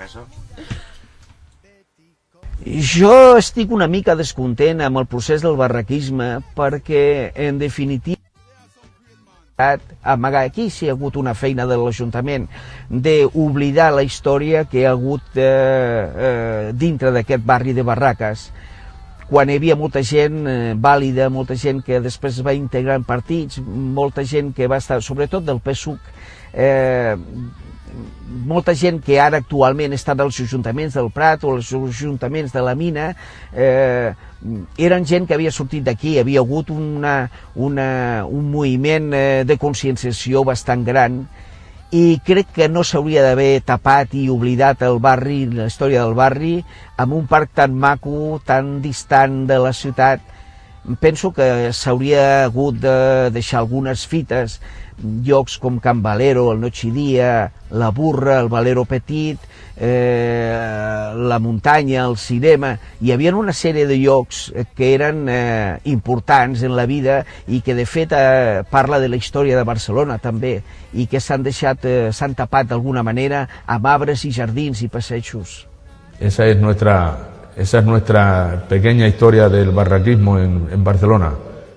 Jo estic una mica descontent amb el procés del barraquisme perquè, en definitiva, amagar aquí sí hi ha hagut una feina de l'Ajuntament d'oblidar la història que hi ha hagut eh, eh, dintre d'aquest barri de Barraques, quan hi havia molta gent eh, vàlida, molta gent que després va integrar en partits, molta gent que va estar, sobretot del P S U C, eh, molta gent que ara actualment està als ajuntaments del Prat o als ajuntaments de la Mina, eh, eren gent que havia sortit d'aquí, hi havia hagut una, una, un moviment eh, de conscienciació bastant gran i crec que no s'hauria d'haver tapat i oblidat el barri, la història del barri, amb un parc tan maco, tan distant de la ciutat. Penso que s'hauria hagut de deixar algunes fites, llocs com Can Valero, el Noche y Día, la Burra, el Valero Petit, eh, la muntanya, el cinema. Hi havia una sèrie de llocs que eren eh, importants en la vida i que de fet eh, parla de la història de Barcelona també i que s'han deixat, eh, s'han tapat d'alguna manera amb arbres i jardins i passejos. Esa es nuestra, esa es nuestra pequeña historia del barraquismo en, en Barcelona.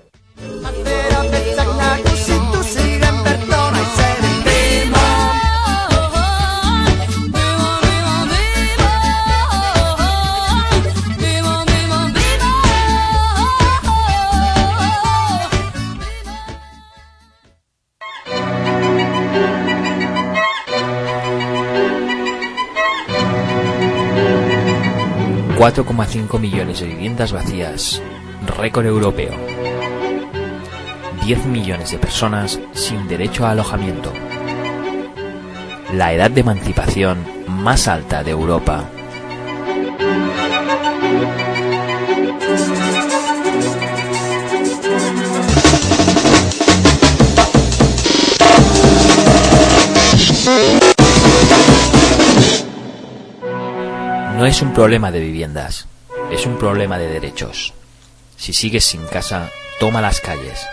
cuatro coma cinco millones de viviendas vacías, récord europeo. diez millones de personas sin derecho a alojamiento. La edad de emancipación más alta de Europa. No es un problema de viviendas, es un problema de derechos. Si sigues sin casa, toma las calles.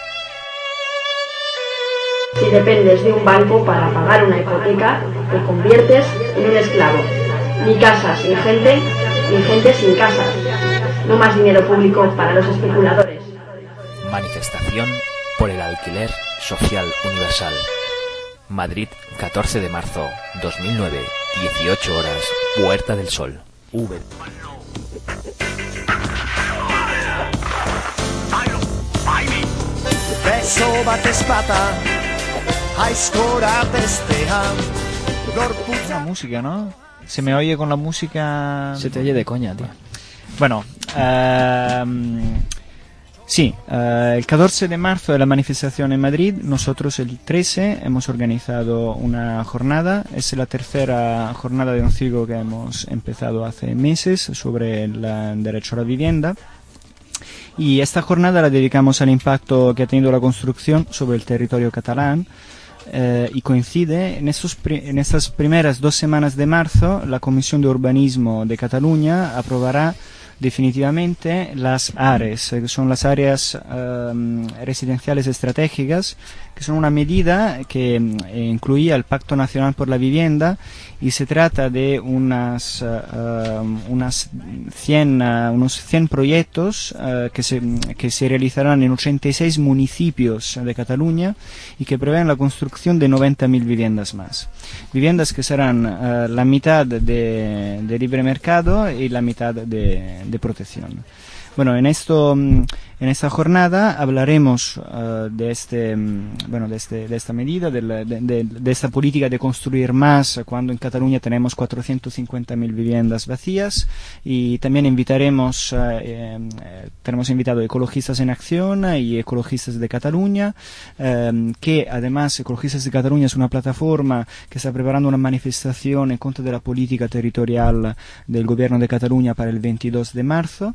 Si dependes de un banco para pagar una hipoteca, te conviertes en un esclavo. Ni casas sin gente, ni gente sin casas. No más dinero público para los especuladores. Manifestación por el alquiler social universal. Madrid, catorce de marzo dos mil nueve, dieciocho horas, Puerta del Sol. V. Beso batez bata, aizkora bestean. La música, ¿no? Se me oye con la música... Se te oye de coña, tío. Bueno, eh, sí, eh, el catorce de marzo de la manifestación en Madrid, nosotros el trece hemos organizado una jornada, es la tercera jornada de un ciclo que hemos empezado hace meses sobre el, el derecho a la vivienda. Y esta jornada la dedicamos al impacto que ha tenido la construcción sobre el territorio catalán, eh, y coincide en, esos pri- en esas primeras dos semanas de marzo. La Comisión de Urbanismo de Cataluña aprobará definitivamente las ARES, que son las áreas um, residenciales estratégicas, que son una medida que eh, incluía el Pacto Nacional por la Vivienda, y se trata de unas, uh, um, unas cien, uh, unos cien proyectos uh, que, se, que se realizarán en ochenta y seis municipios de Cataluña y que prevén la construcción de noventa mil viviendas más. Viviendas que serán uh, la mitad de, de libre mercado y la mitad de, de protección. Bueno, en esto, en esta jornada hablaremos uh, de este, bueno, de este, de esta medida, de, la, de, de, de esta política de construir más, cuando en Cataluña tenemos cuatrocientas cincuenta mil viviendas vacías, y también invitaremos, uh, eh, tenemos invitado Ecologistas en Acción y Ecologistas de Cataluña, eh, que además Ecologistas de Cataluña es una plataforma que está preparando una manifestación en contra de la política territorial del Gobierno de Cataluña para el veintidós de marzo.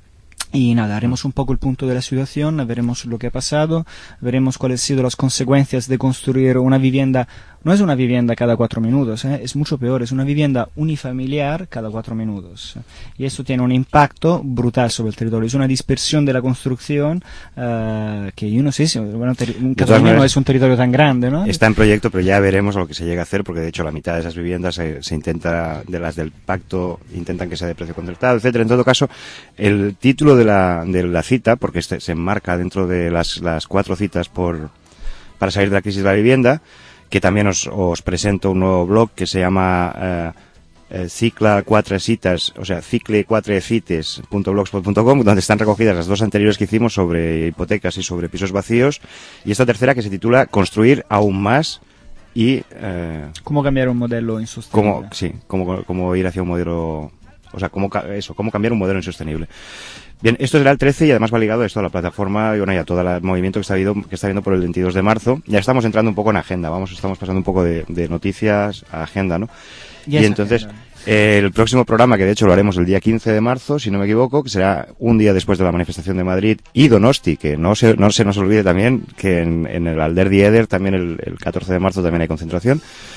Y nada, haremos un poco el punto de la situación, veremos lo que ha pasado, veremos cuáles han sido las consecuencias de construir una vivienda. No es una vivienda cada cuatro minutos, ¿eh? Es mucho peor, es una vivienda unifamiliar cada cuatro minutos. Y esto tiene un impacto brutal sobre el territorio, es una dispersión de la construcción uh, que yo no sé si, bueno, ter- Cataluña no es un territorio tan grande, ¿no? Está en proyecto, pero ya veremos lo que se llega a hacer, porque de hecho la mitad de esas viviendas se, se intenta, de las del pacto, intentan que sea de precio concertado, etcétera. En todo caso, el título de la, de la cita, porque este se enmarca dentro de las, las cuatro citas por, para salir de la crisis de la vivienda, que también os, os presento un nuevo blog que se llama eh, eh, Cicla Quatre Citas, o sea, cicle quatre cites punto blogspot punto com, donde están recogidas las dos anteriores que hicimos sobre hipotecas y sobre pisos vacíos, y esta tercera que se titula Construir aún más y... Eh, ¿Cómo cambiar un modelo insostenible? Cómo, sí, cómo, cómo ir hacia un modelo... O sea, cómo, eso, cómo cambiar un modelo insostenible. Bien, esto será el trece y además va ligado a esto, a la plataforma y bueno, y a todo el movimiento que está habiendo, que está habiendo por el veintidós de marzo. Ya estamos entrando un poco en agenda, vamos, estamos pasando un poco de, de noticias a agenda, ¿no? Y, y entonces, eh, el próximo programa, que de hecho lo haremos el día quince de marzo, si no me equivoco, que será un día después de la manifestación de Madrid y Donosti, que no se, no se nos olvide también que en, en el Alderdi Eder también el, el catorce de marzo también hay concentración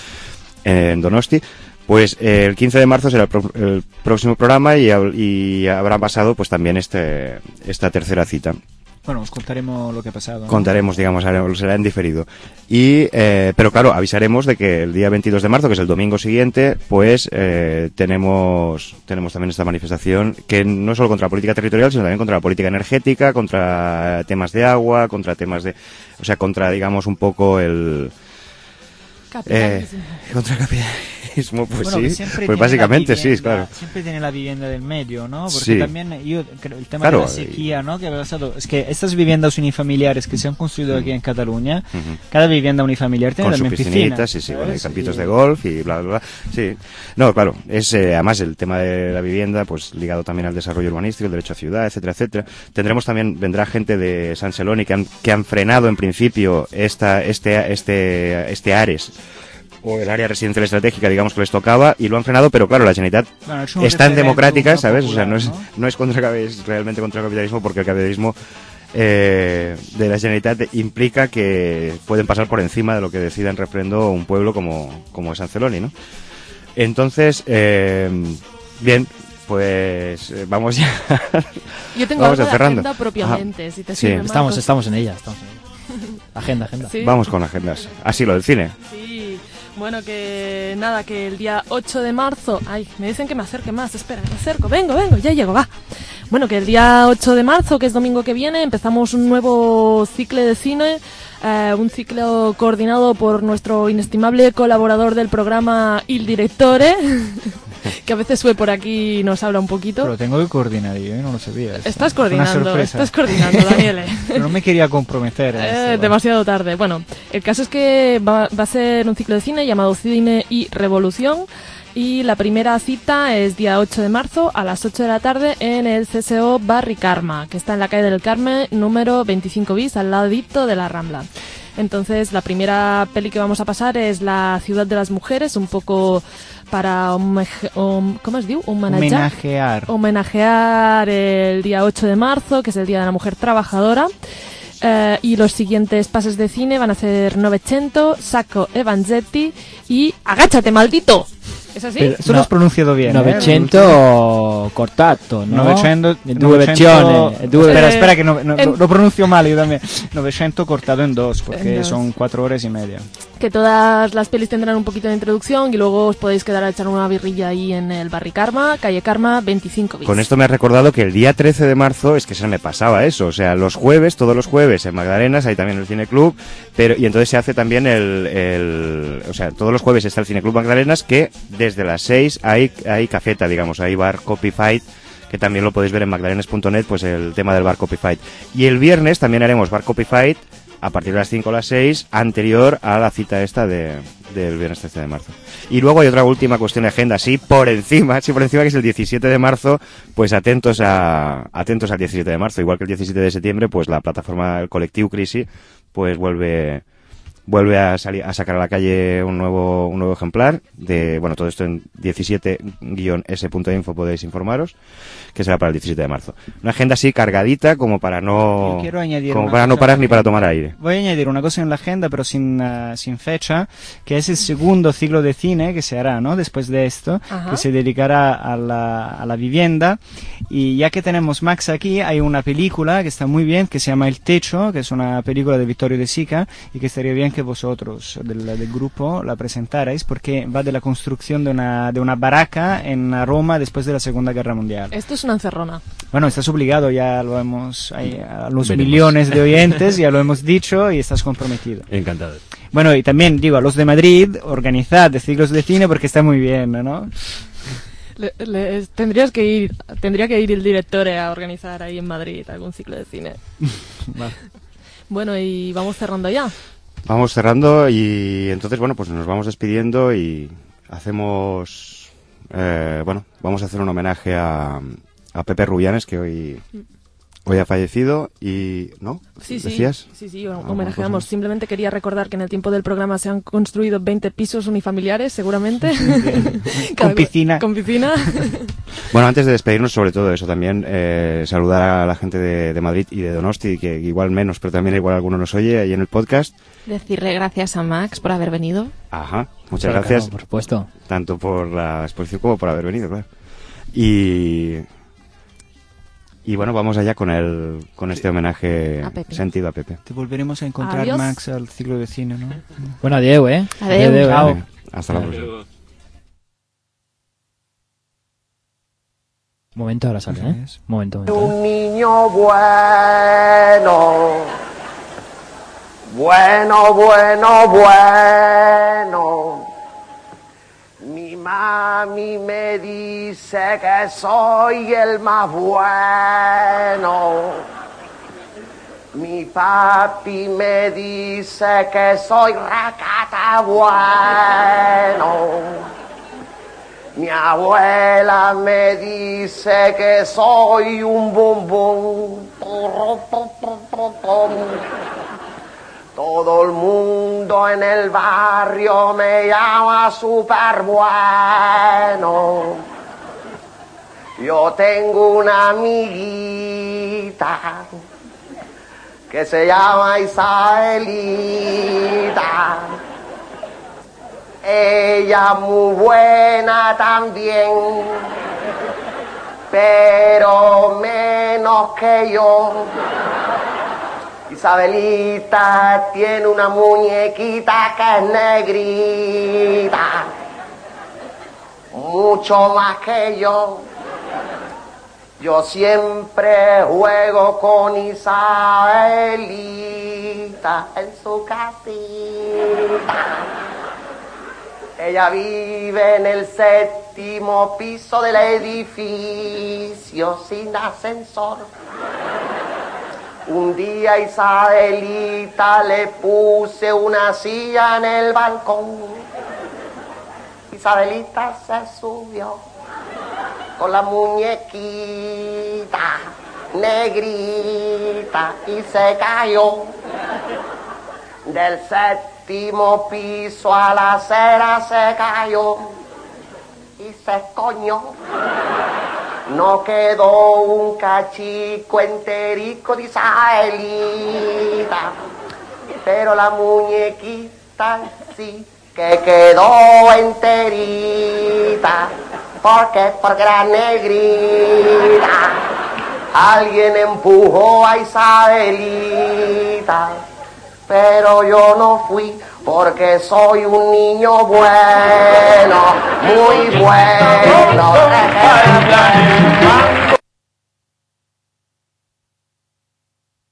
eh, en Donosti. Pues eh, el quince de marzo será el, pro, el próximo programa y, y habrá pasado pues también este esta tercera cita. Bueno, os contaremos lo que ha pasado, ¿no? Contaremos, digamos, será en diferido. Y, eh, pero claro, avisaremos de que el día veintidós de marzo, que es el domingo siguiente, pues eh, tenemos tenemos también esta manifestación que no es solo contra la política territorial, sino también contra la política energética, contra temas de agua, contra temas de... O sea, contra, digamos, un poco el... Capitalismo. Eh, contra el capitalismo, pues bueno, sí, pues básicamente sí, claro. Siempre tiene la vivienda del medio, ¿no? Porque sí. también yo creo el tema claro, de la sequía, ¿no? Que ha pasado, es que estas viviendas unifamiliares que se han construido uh-huh. aquí en Cataluña, uh-huh. cada vivienda unifamiliar tiene con también sus piscinitas, piscina, sí, sí, ¿sabes? bueno, y campitos sí. de golf y bla, bla, bla. Sí. No, claro, es eh, además el tema de la vivienda, pues ligado también al desarrollo urbanístico, el derecho a ciudad, etcétera, etcétera. Tendremos también, vendrá gente de San Celoni que han, que han frenado en principio esta, este, este, este ARES, o el área residencial estratégica, digamos, que les tocaba, y lo han frenado, pero claro, la Generalitat bueno, es, es tan democrática, ¿sabes? Popular, o sea, no es, ¿no? no es contra, es realmente contra el capitalismo, porque el capitalismo eh, de la Generalitat implica que pueden pasar por encima de lo que decida en referendo un pueblo como, como es San Celoni, ¿no? Entonces, eh, bien, pues eh, vamos ya. Yo tengo vamos algo cerrando. de agenda propiamente, Ajá. si te sí. sirve, estamos, estamos en ella, estamos en ella. Agenda, agenda. ¿Sí? Vamos con agendas. Así, lo del cine. Sí, bueno, que nada, que el día ocho de marzo... Ay, me dicen que me acerque más, espera, me acerco, vengo, vengo, ya llego, va. Bueno, que el día ocho de marzo, que es domingo que viene, empezamos un nuevo ciclo de cine, eh, un ciclo coordinado por nuestro inestimable colaborador del programa, Il Directore, que a veces sube por aquí y nos habla un poquito. Pero tengo que coordinar yo, ¿eh? No lo sabía. Estás coordinando, estás coordinando, Daniele. Pero no me quería comprometer. Eh, esto, demasiado tarde. Bueno, el caso es que va, va a ser un ciclo de cine llamado Cine y Revolución. Y la primera cita es día ocho de marzo a las ocho de la tarde en el C S O Barri Carme, que está en la calle del Carmen, número veinticinco bis, al ladito de la Rambla. Entonces, la primera peli que vamos a pasar es La ciudad de las mujeres, un poco para homenaje, hom, ¿cómo es diu? Homenajear. Homenajear el día ocho de marzo, que es el Día de la Mujer Trabajadora. Eh, y los siguientes pases de cine van a ser Novecento, Sacco e Vanzetti y Agáchate, maldito. ¿Es así? Pero eso lo has pronunciado bien. Novecento eh? cortato, ¿no? Novecento en due versioni. Eh, due... Espera, espera, que no, no, en... lo, lo pronuncio mal yo también. Novecento cortado en dos, porque en dos. son cuatro horas y media. Que todas las pelis tendrán un poquito de introducción y luego os podéis quedar a echar una birrilla ahí en el Barri Karma, calle Karma, veinticinco bis. Con esto me has recordado que el día trece de marzo es que se me pasaba eso, o sea, los jueves, todos los jueves en Magdalenas, hay también el Cineclub, pero y entonces se hace también el, el o sea, todos los jueves está el Cineclub Magdalenas, que desde las seis hay, hay cafeta, digamos, hay bar Copy Fight, que también lo podéis ver en magdalenas punto net, pues el tema del bar Copy Fight. Y el viernes también haremos bar Copy Fight a partir de las cinco o las seis, anterior a la cita esta de, del viernes trece de marzo. Y luego hay otra última cuestión de agenda, sí, por encima, sí, por encima, que es el diecisiete de marzo, pues atentos a atentos al diecisiete de marzo, igual que el diecisiete de septiembre, pues la plataforma, el colectivo Crisi, pues vuelve vuelve a salir a sacar a la calle un nuevo un nuevo ejemplar de, bueno, todo esto en diecisiete guion ese punto info podéis informaros, que será para el diecisiete de marzo. Una agenda así cargadita como para no como para no parar ni para tomar aire. Voy a añadir una cosa en la agenda, pero sin uh, sin fecha, que es el segundo ciclo de cine que se hará, ¿no? Después de esto, Ajá. que se dedicará a la, a la vivienda. Y ya que tenemos Max aquí, hay una película que está muy bien, que se llama El Techo, que es una película de Vittorio De Sica, y que estaría bien que vosotros del, del grupo la presentarais, porque va de la construcción de una, de una baraca en Roma después de la Segunda Guerra Mundial. Esto es una encerrona. Bueno, estás obligado, ya lo hemos, hay, a los Veremos. millones de oyentes, ya lo hemos dicho y estás comprometido. Encantado. Bueno, y también digo a los de Madrid, organizad ciclos de cine porque está muy bien, ¿no? Le, le, tendrías que ir, tendría que ir el director a organizar ahí en Madrid algún ciclo de cine. Vale. Bueno, y vamos cerrando ya. Vamos cerrando y entonces, bueno, pues nos vamos despidiendo y hacemos, eh, bueno, vamos a hacer un homenaje a, a Pepe Rubianes, que hoy, hoy ha fallecido y, ¿no? Sí, sí, ¿Decías? sí, sí, homenajeamos. Simplemente quería recordar que en el tiempo del programa se han construido veinte pisos unifamiliares, seguramente. Con piscina. Con piscina. Bueno, antes de despedirnos, sobre todo eso, también eh, saludar a la gente de, de Madrid y de Donosti, que igual menos, pero también igual alguno nos oye ahí en el podcast. Decirle gracias a Max por haber venido. Ajá, muchas Claro, gracias. claro, por supuesto. Tanto por la exposición como por haber venido, claro. Y... Y bueno, vamos allá con el con este homenaje A Pepe. sentido a Pepe. Te volveremos a encontrar, Adiós. Max, al ciclo de cine, ¿no? Bueno, adiós, ¿eh? Adeu. Adeu, Chao. eh. Hasta la próxima. Momento, ahora sale, ¿eh? Momento, momento. Un niño bueno, bueno, bueno, bueno. Mi mami me dice que soy el más bueno. Mi papi me dice que soy racata bueno. Mi abuela me dice que soy un bombón. Todo el mundo en el barrio me llama super bueno. Yo tengo una amiguita que se llama Isabelita. Ella muy buena también, pero menos que yo. Isabelita tiene una muñequita que es negrita, mucho más que yo. Yo siempre juego con Isabelita en su casita. Ella vive en el séptimo piso del edificio sin ascensor. Un día Isabelita le puse una silla en el balcón. Isabelita se subió con la muñequita negrita y se cayó del séptimo piso a la acera, se cayó y se escoñó. no quedó un cachico enterico de Isaelita, pero la muñequita sí que quedó enterita, porque porque era negrita. Alguien empujó a Isabelita, pero yo no fui porque soy un niño bueno, muy bueno.